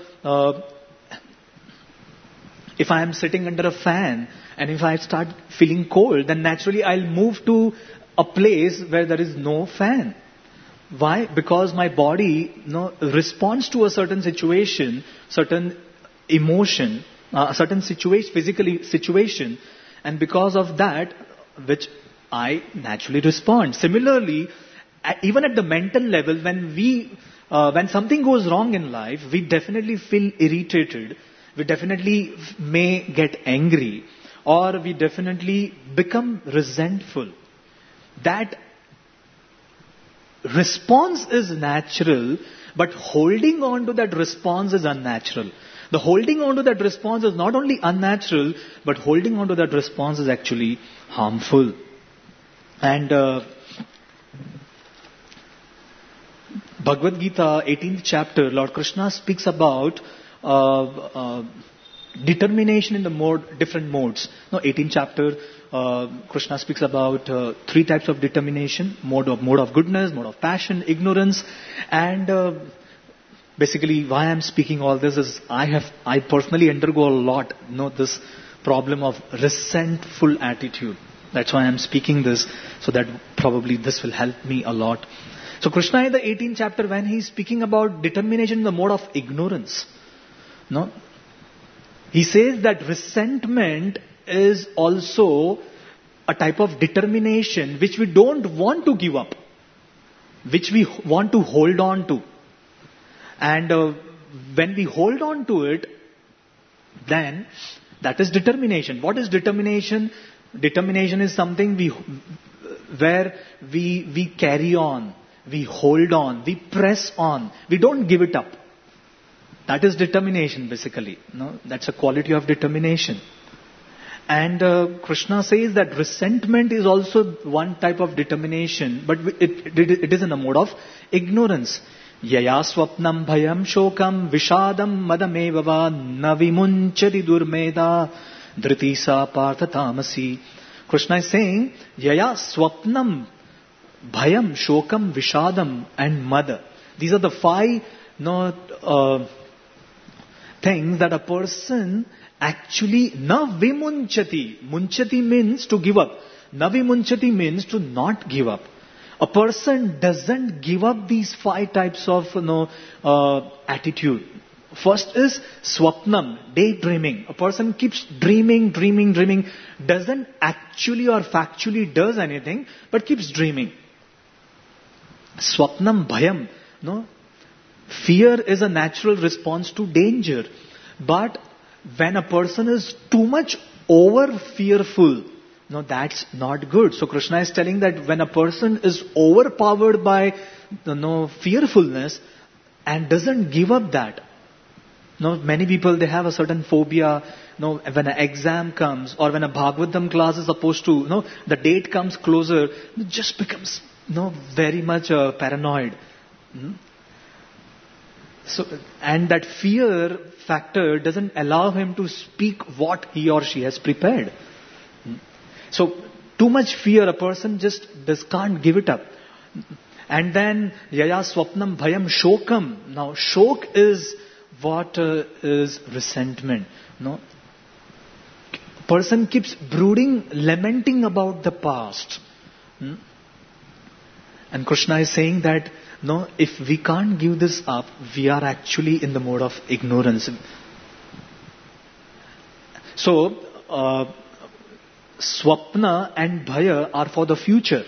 if I am sitting under a fan and if I start feeling cold, then naturally I'll move to a place where there is no fan. Why? Because my body responds to a certain situation, certain emotion, certain physical situation, and because of that, which I naturally respond. Similarly, even at the mental level, when something goes wrong in life, we definitely feel irritated, we definitely may get angry, or we definitely become resentful. That response is natural, but holding on to that response is unnatural. The holding on to that response is not only unnatural, but holding on to that response is actually harmful. And Bhagavad Gita, 18th chapter, Lord Krishna speaks about determination in the different modes. Now, 18th chapter, Krishna speaks about 3 types of determination: mode of goodness, mode of passion, ignorance. And basically, why I'm speaking all this is I personally undergo a lot, this problem of resentful attitude. That's why I'm speaking this, so that probably this will help me a lot. So Krishna in the 18th chapter, when he's speaking about determination in the mode of ignorance, he says that resentment is also a type of determination which we don't want to give up, which we want to hold on to. And when we hold on to it, then that is determination. What is determination? Determination is something where we carry on, we hold on, we press on, we don't give it up. That is determination, basically. That's a quality of determination. And Krishna says that resentment is also one type of determination, but it is in a mode of ignorance. Yaya swapnam bhayam shokam vishadam madamevava navimunchati durmeda dhriti sa partha tamasi. Krishna is saying, Yaya swapnam bhayam shokam vishadam and mada. These are the 5 things that a person actually na vimunchati. Munchati means to give up. Na vimunchati means to not give up. A person doesn't give up these 5 types of attitude. First is swapnam, daydreaming. A person keeps dreaming, doesn't actually or factually does anything, but keeps dreaming. Swapnam bhayam. Fear is a natural response to danger. But when a person is too much over fearful, that's not good. So Krishna is telling that when a person is overpowered by fearfulness and doesn't give up that. Many people, they have a certain phobia. When an exam comes or when a Bhagavatam class is supposed to, the date comes closer, it just becomes very much paranoid. So, and that fear factor doesn't allow him to speak what he or she has prepared. So, too much fear, a person just can't give it up. And then, Yaya swapnam bhayam shokam. Now, shok is what is resentment. Person keeps brooding, lamenting about the past. And Krishna is saying that, if we can't give this up, we are actually in the mode of ignorance. So, swapna and bhaya are for the future.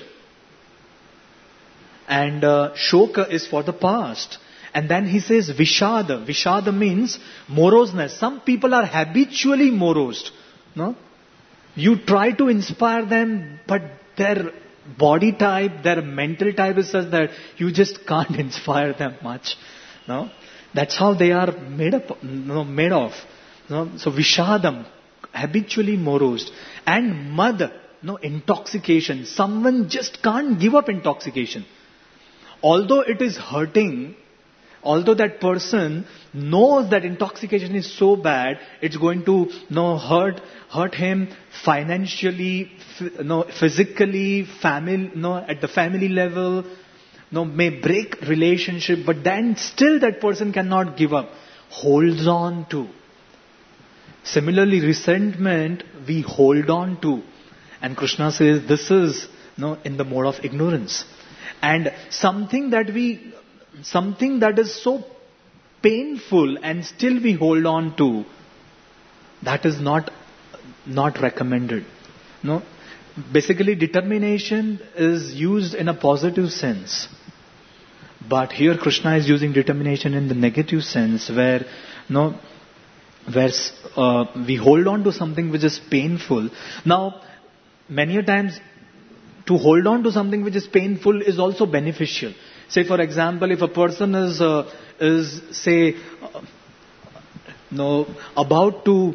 And shoka is for the past. And then he says vishada. Vishada means moroseness. Some people are habitually morose. You try to inspire them, but their body type, their mental type is such that you just can't inspire them much. That's how they are made of. So vishadam, habitually morose. And mad, intoxication. Someone just can't give up intoxication. Although it is hurting, although that person knows that intoxication is so bad, it's going to hurt him financially, physically, at the family level, may break relationship, but then still that person cannot give up, holds on to. Similarly, resentment we hold on to, and Krishna says this is in the mode of ignorance, and something that is so painful and still we hold on to, that is not recommended. Basically determination is used in a positive sense, but here Krishna is using determination in the negative sense, where we hold on to something which is painful. Now, many a times to hold on to something which is painful is also beneficial. Say, for example, if a person is about to,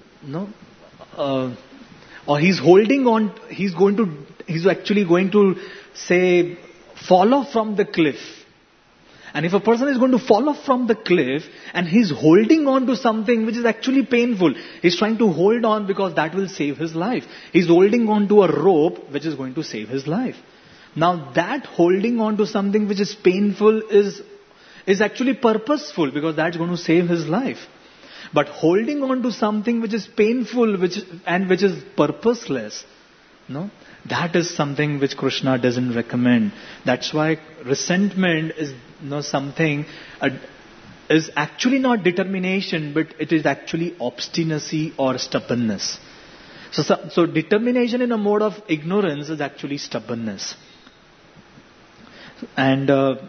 or he's holding on, he's actually going to, say, fall off from the cliff. And if a person is going to fall off from the cliff and he's holding on to something which is actually painful, he's trying to hold on because that will save his life. He's holding on to a rope which is going to save his life. Now that holding on to something which is painful is actually purposeful because that's going to save his life. But holding on to something which is painful which is purposeless, no, that is something which Krishna doesn't recommend. That's why resentment is something is actually not determination, but it is actually obstinacy or stubbornness. So determination in a mode of ignorance is actually stubbornness. And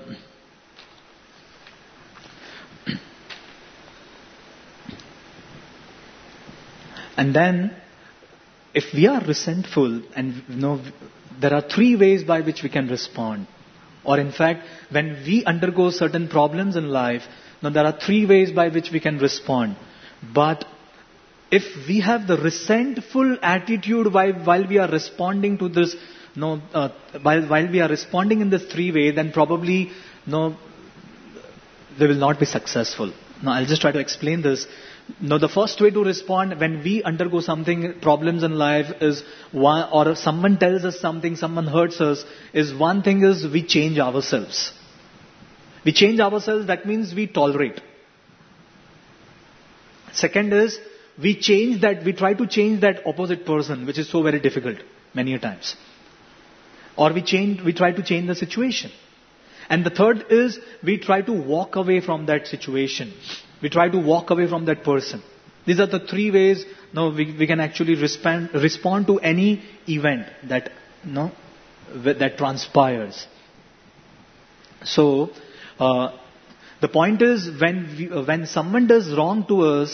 then, if we are resentful, and there are three ways by which we can respond. Or in fact, when we undergo certain problems in life, there are three ways by which we can respond. But if we have the resentful attitude while we are responding to this, while we are responding in this three way, then probably they will not be successful. Now I'll just try to explain this. The first way to respond when we undergo problems in life is one, or someone tells us something, someone hurts us, is one thing is we change ourselves. We change ourselves, that means we tolerate. Second is we try to change that opposite person, which is so very difficult many a times. Or we try to change the situation. And the third is we try to walk away from that situation. We try to walk away from that person. These are the three ways we can actually respond to any event that transpires. So the point is when someone does wrong to us,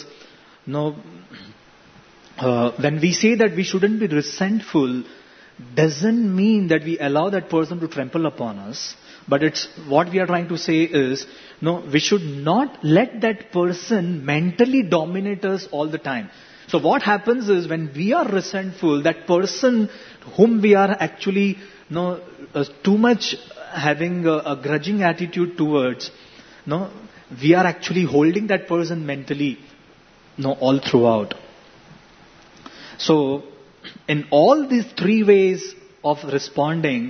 when we say that we shouldn't be resentful, doesn't mean that we allow that person to trample upon us. But it's what we are trying to say is, we should not let that person mentally dominate us all the time. So what happens is when we are resentful, that person whom we are actually too much having a grudging attitude towards, we are actually holding that person mentally, all throughout. So in all these three ways of responding,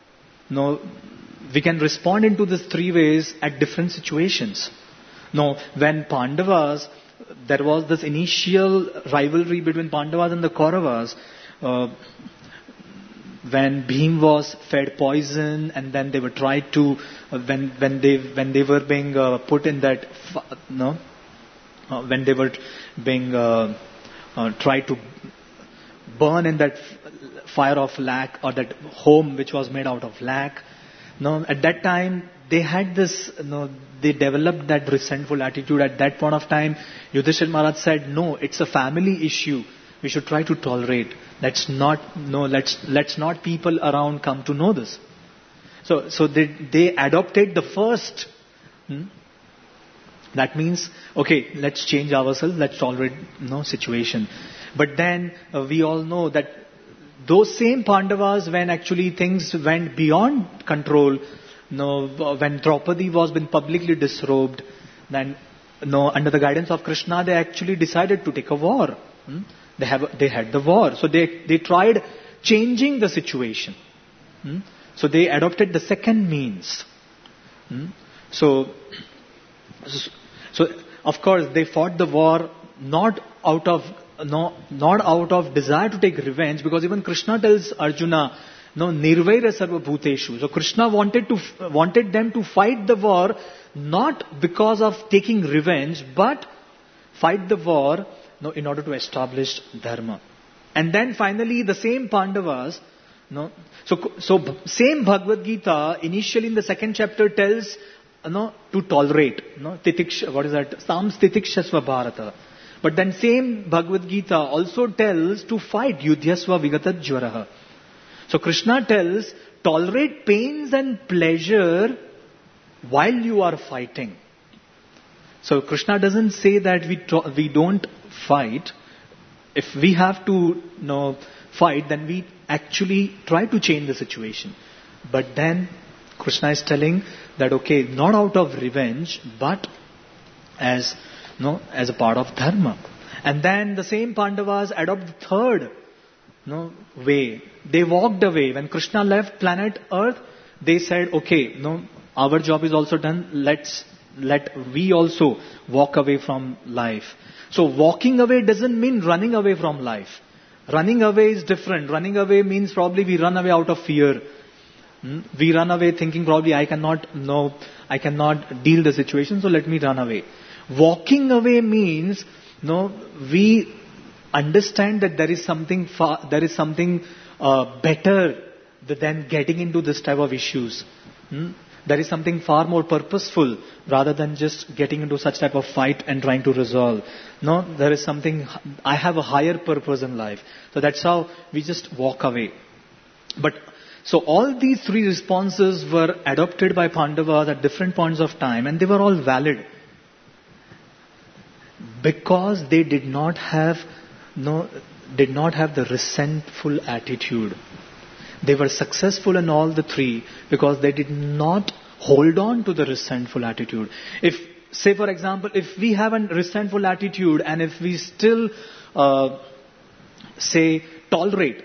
we can respond into these three ways at different situations. When Pandavas, there was this initial rivalry between Pandavas and the Kauravas. When Bhim was fed poison, and then they were tried to, when they were being put in that, when they were being tried to burn in that fire of lac, or that home which was made out of lac. At that time, they had this, they developed that resentful attitude. At that point of time, Yudhishthira Maharaj said, no, it's a family issue. We should try to tolerate. Let's not people around come to know this. So they adopted the first. That means, okay, let's change ourselves, let's tolerate situation. But then we all know that those same Pandavas, when actually things went beyond control, when Draupadi was been publicly disrobed, then under the guidance of Krishna, they actually decided to take a war. They had the war, so they tried changing the situation. So they adopted the second means. So of course they fought the war not out of desire to take revenge, because even Krishna tells Arjuna, nirvaira sarva bhuteshu. So Krishna wanted them to fight the war not because of taking revenge, but fight the war in order to establish dharma. And then finally the same Pandavas, so same Bhagavad Gita initially in the second chapter tells to tolerate, titiksha, what is that? Sam titikshasva bharata. But then same Bhagavad Gita also tells to fight, yudhyasva vigatad jvaraha. So Krishna tells, tolerate pains and pleasure while you are fighting. So Krishna doesn't say that we don't fight. If we have to fight, then we actually try to change the situation. But then Krishna is telling that, okay, not out of revenge, but as as a part of dharma. And then the same Pandavas adopt the third way. They walked away. When Krishna left planet Earth, they said, okay, our job is also done. Let we also walk away from life. So walking away doesn't mean running away from life. Running away is different. Running away means probably we run away out of fear. We run away thinking probably I cannot deal the situation, so let me run away. Walking away means we understand that there is something better than getting into this type of issues. There is something far more purposeful rather than just getting into such type of fight and trying to resolve. No, there is something, I have a higher purpose in life. So that's how we just walk away. So all these three responses were adopted by Pandavas at different points of time, and they were all valid. Because they did not have the resentful attitude. They were successful in all the three because they did not hold on to the resentful attitude. If, say for example, if we have a resentful attitude and if we still tolerate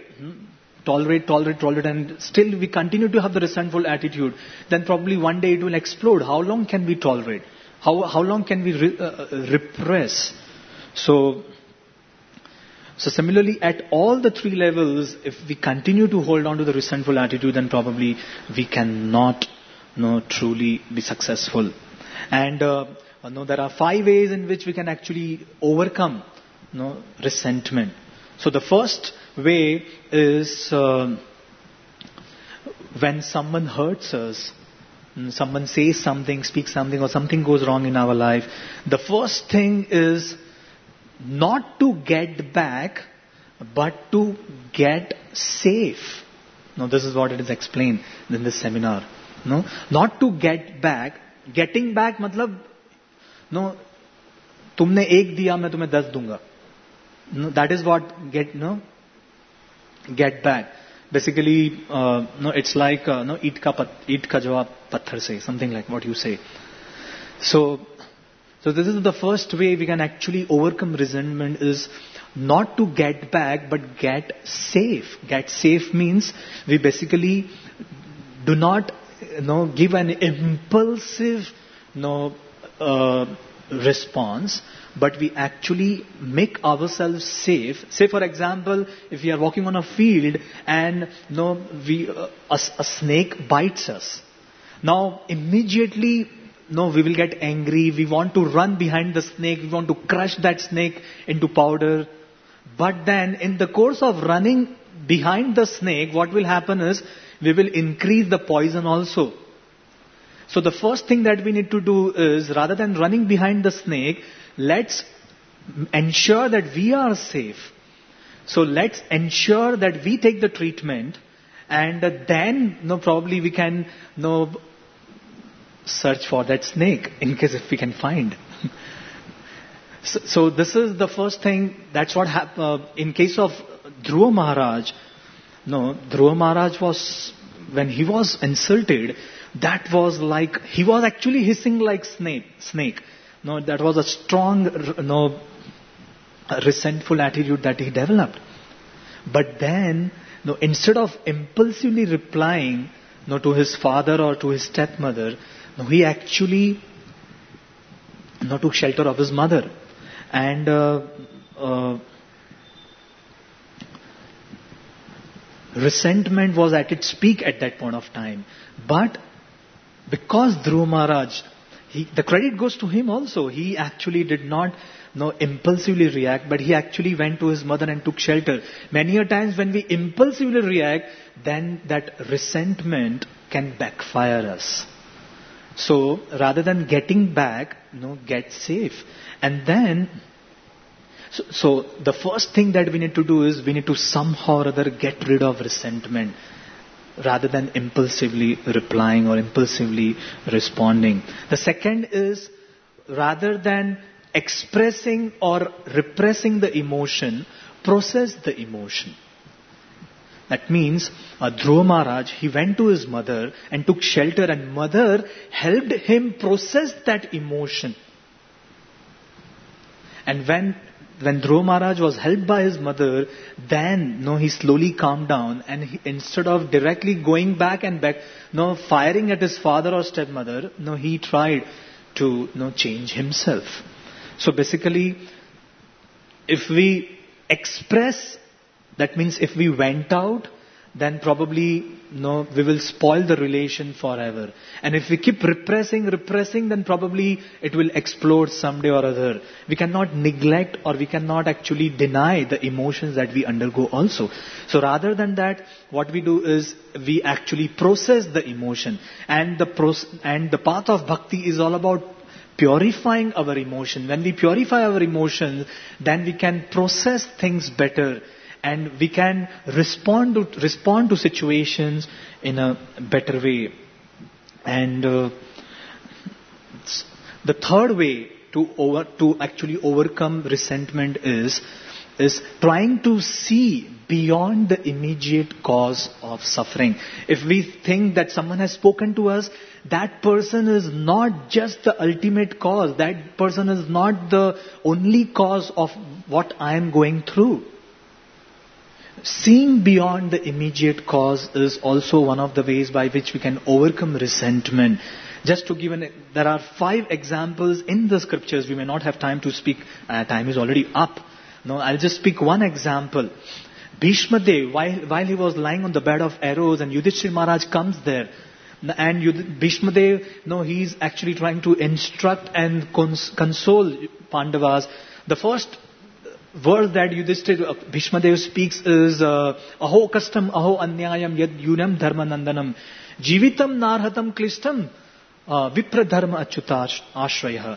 and still we continue to have the resentful attitude, then probably one day it will explode. How long can we tolerate? How long can we repress? So similarly, at all the three levels, if we continue to hold on to the resentful attitude, then probably we cannot truly be successful. And there are 5 ways in which we can actually overcome resentment. So the first way is when someone hurts us, someone says something, speaks something, or something goes wrong in our life. The first thing is not to get back, but to get safe. Now, this is what it is explained in this seminar. Not to get back. Getting back, matlab, तुमने 1 दिया, मैं तुम्हें 10 दूंगा. That is what get back. Basically, it's like ईंट का जवाब पत्थर से, something like what you say. So this is the first way we can actually overcome resentment, is not to get back but get safe. Get safe means we basically do not give an impulsive response, but we actually make ourselves safe. Say for example, if we are walking on a field and a snake bites us. Now immediately we will get angry, we want to run behind the snake, we want to crush that snake into powder. But then in the course of running behind the snake, what will happen is we will increase the poison also. So the first thing that we need to do is, rather than running behind the snake, let's ensure that we are safe. So let's ensure that we take the treatment, and then probably we can search for that snake in case if we can find. So this is the first thing. That's what happened in case of Dhruva Maharaj. Dhruva Maharaj was, when he was insulted, that was like, he was actually hissing like snake. That was a strong, resentful attitude that he developed. But then, instead of impulsively replying, to his father or to his stepmother, he actually took shelter of his mother. And resentment was at its peak at that point of time. But because Dhruva Maharaj, the credit goes to him also. He actually did not impulsively react, but he actually went to his mother and took shelter. Many a times when we impulsively react, then that resentment can backfire us. So rather than getting back, get safe. And then, so the first thing that we need to do is we need to somehow or other get rid of resentment, rather than impulsively replying or impulsively responding. The second is, rather than expressing or repressing the emotion, process the emotion. That means Dhruva Maharaj, he went to his mother and took shelter, and mother helped him process that emotion. And when Dhruva Maharaj was helped by his mother, then he slowly calmed down, and instead of directly going back and back, firing at his father or stepmother, he tried to change himself. So basically, if we express, that means if we went out, then probably we will spoil the relation forever. And if we keep repressing, then probably it will explode someday or other. We cannot neglect, or we cannot actually deny the emotions that we undergo also. So rather than that, what we do is we actually process the emotion. And the path of bhakti is all about purifying our emotion. When we purify our emotions, then we can process things better. And we can respond to situations in a better way. And the third way to actually overcome resentment is trying to see beyond the immediate cause of suffering. If we think that someone has spoken to us, that person is not just the ultimate cause. That person is not the only cause of what I am going through. Seeing beyond the immediate cause is also one of the ways by which we can overcome resentment. Just to give there are 5 examples in the scriptures. We may not have time to speak. Time is already up. I'll just speak one example. Bhishma Dev, while he was lying on the bed of arrows, and Yudhishthira Maharaj comes there, and Bhishma Dev, he's actually trying to instruct and console Pandavas. The first verse that Bhishma Dev speaks is Aho kastam aho anyayam yad yunam dharma nandanam jivitam narhatam klishtam vipra dharma achyuta ashrayah.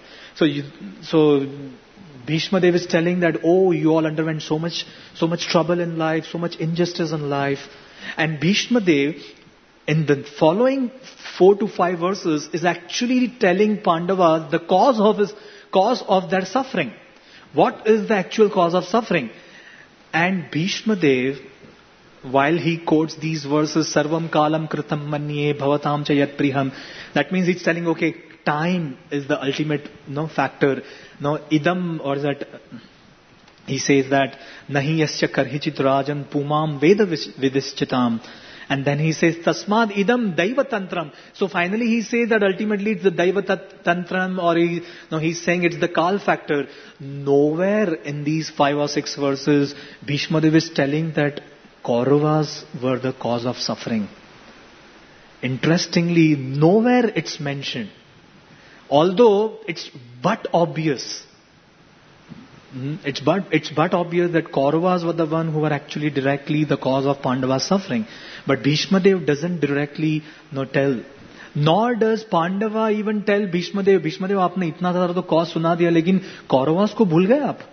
So Bhishma Dev is telling that, you all underwent so much trouble in life, so much injustice in life. And Bhishma Dev, in the following 4 to 5 verses, is actually telling Pandavas the cause of their suffering. What is the actual cause of suffering? And Bhishma Dev, while he quotes these verses, Sarvam kalam kritam manye bhavatam cha yat priham, that means he's telling, time is the ultimate factor. Idam, or that he says that nahi yasya karhichit rajan pumam veda vidischitam. And then he says, Tasmad idam daiva tantram. So finally he says that ultimately it's the daiva tantram, or he's saying it's the Kal factor. Nowhere in these 5 or 6 verses, Bhishma Dev is telling that Kauravas were the cause of suffering. Interestingly, nowhere it's mentioned. Although it's but obvious. It's but obvious that Kauravas were the one who were actually directly the cause of Pandava's suffering. But Bhishma Dev doesn't directly tell. Nor does Pandava even tell Bhishma Dev, आपने इतना सारा तो cause सुना दिया, लेकिन Kauravas को भूल गए आप?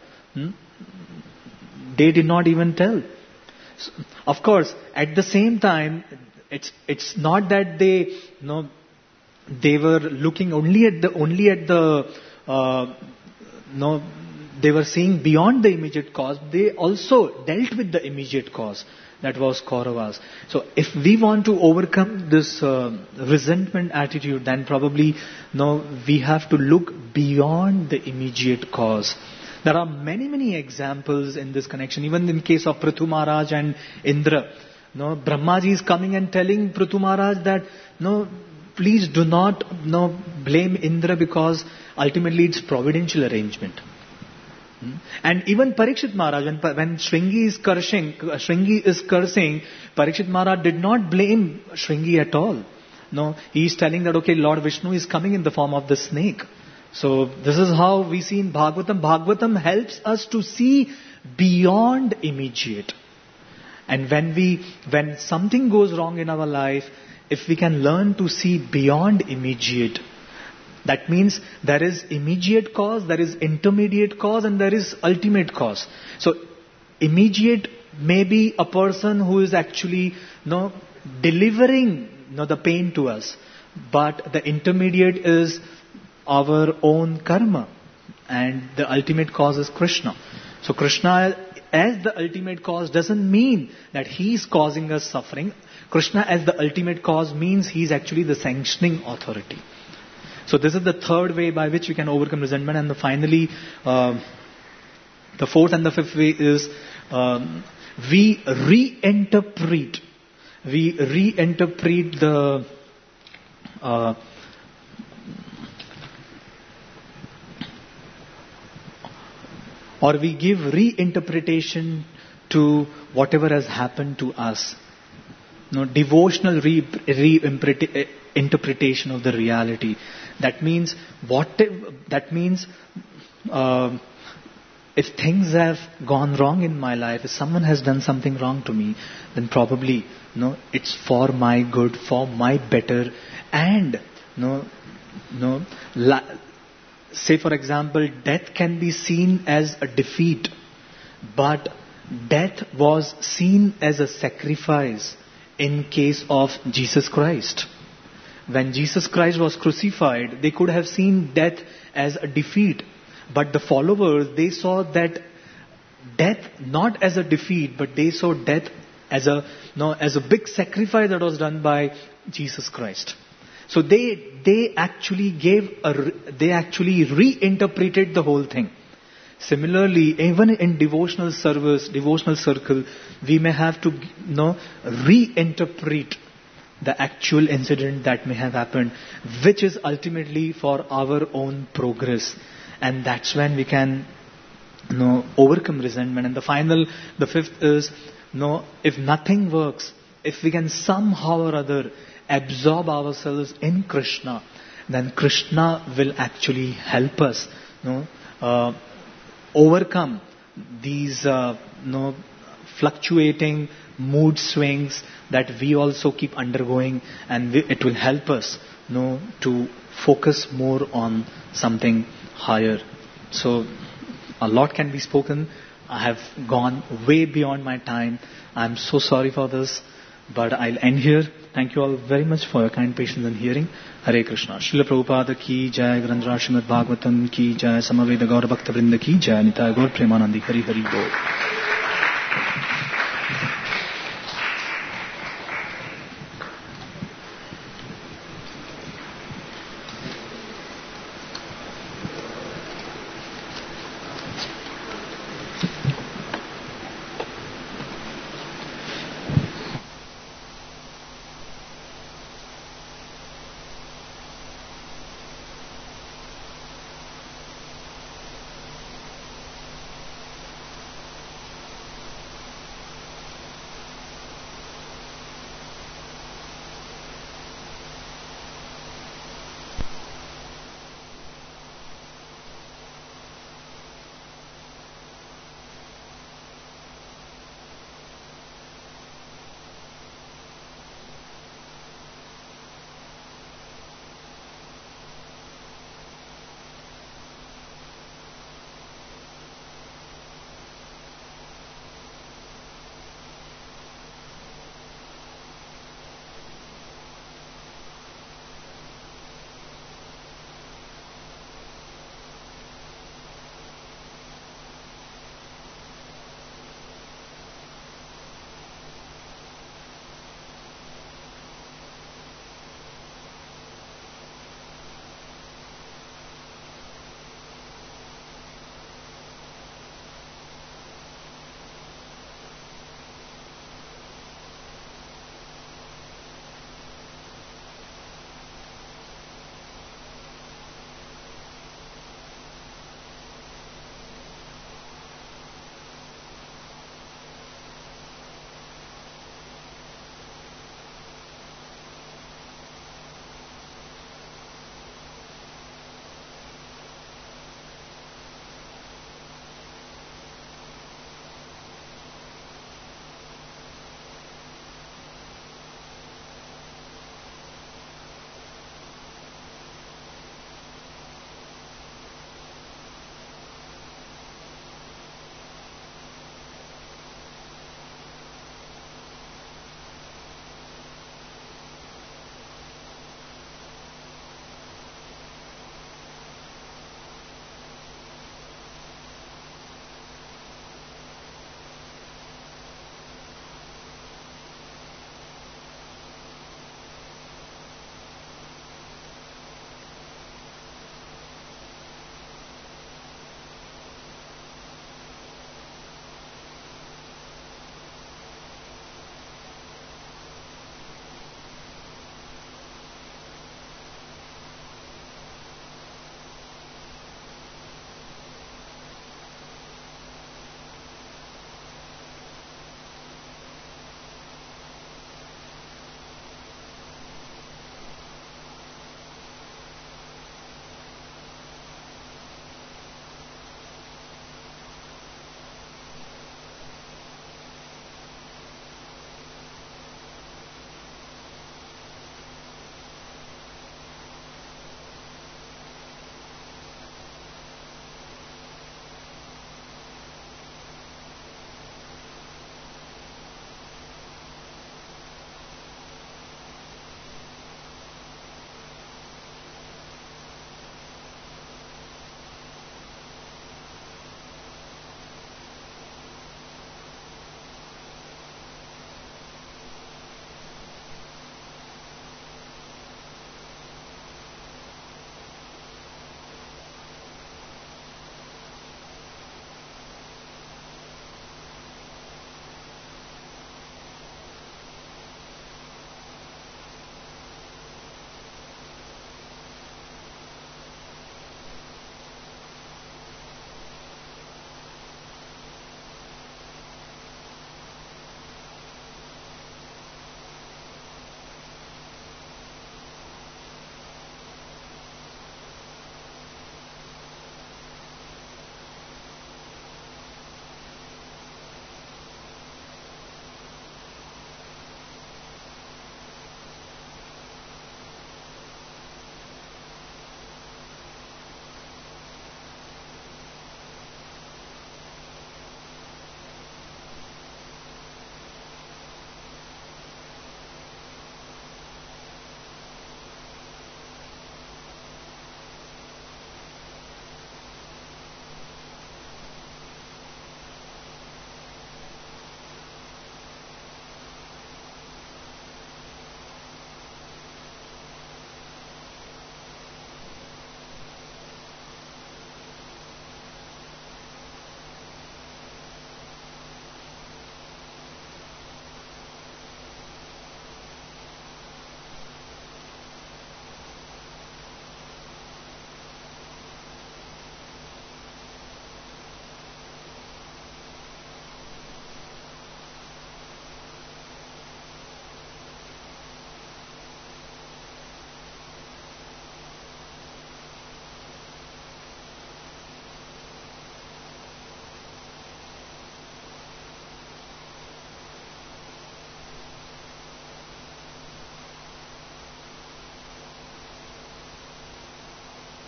They did not even tell. So, of course, at the same time, it's not that they were looking only at the they were seeing beyond the immediate cause. They also dealt with the immediate cause. That was Kauravas. So if we want to overcome this resentment attitude, then probably we have to look beyond the immediate cause. There are many examples in this connection. Even in case of Prithu Maharaj and Indra, Brahmaji is coming and telling Prithu Maharaj that please do not blame Indra, because ultimately it's providential arrangement. And even Parikshit Maharaj, when Shringi is cursing, Parikshit Maharaj did not blame Shringi at all. He is telling that, Lord Vishnu is coming in the form of the snake. So this is how we see in Bhagavatam. Bhagavatam helps us to see beyond immediate. And when something goes wrong in our life, if we can learn to see beyond immediate, that means there is immediate cause, there is intermediate cause, and there is ultimate cause. So immediate may be a person who is actually delivering the pain to us. But the intermediate is our own karma. And the ultimate cause is Krishna. So Krishna as the ultimate cause doesn't mean that he is causing us suffering. Krishna as the ultimate cause means he is actually the sanctioning authority. So this is the third way by which we can overcome resentment. And finally, the fourth and the fifth way is we reinterpret the or we give reinterpretation to whatever has happened to us. Devotional reinterpretation of the reality. That means if things have gone wrong in my life, if someone has done something wrong to me, then probably it's for my good, for my better, and say for example, death can be seen as a defeat, but death was seen as a sacrifice in case of Jesus Christ. When Jesus Christ was crucified, they could have seen death as a defeat. But the followers, they saw that death not as a defeat, but they saw death as a big sacrifice that was done by Jesus Christ. So they actually reinterpreted the whole thing. Similarly, even in devotional service, devotional circle, we may have to reinterpret the actual incident that may have happened, which is ultimately for our own progress. And that's when we can overcome resentment. And the fifth is, if nothing works, if we can somehow or other absorb ourselves in Krishna, then Krishna will actually help us overcome these fluctuating mood swings that we also keep undergoing, and it will help us to focus more on something higher. So a lot can be spoken. I have gone way beyond my time. I'm so sorry for this, but I'll end here. Thank you all very much for your kind patience and hearing. Hare Krishna. Srila Prabhupada ki jai, Grandhara Srimad Bhagavatam ki jai, Samaveda Gaura Bhakta Vrinda ki jai, Nitai Gaur Premanandi Hari Hari Bol.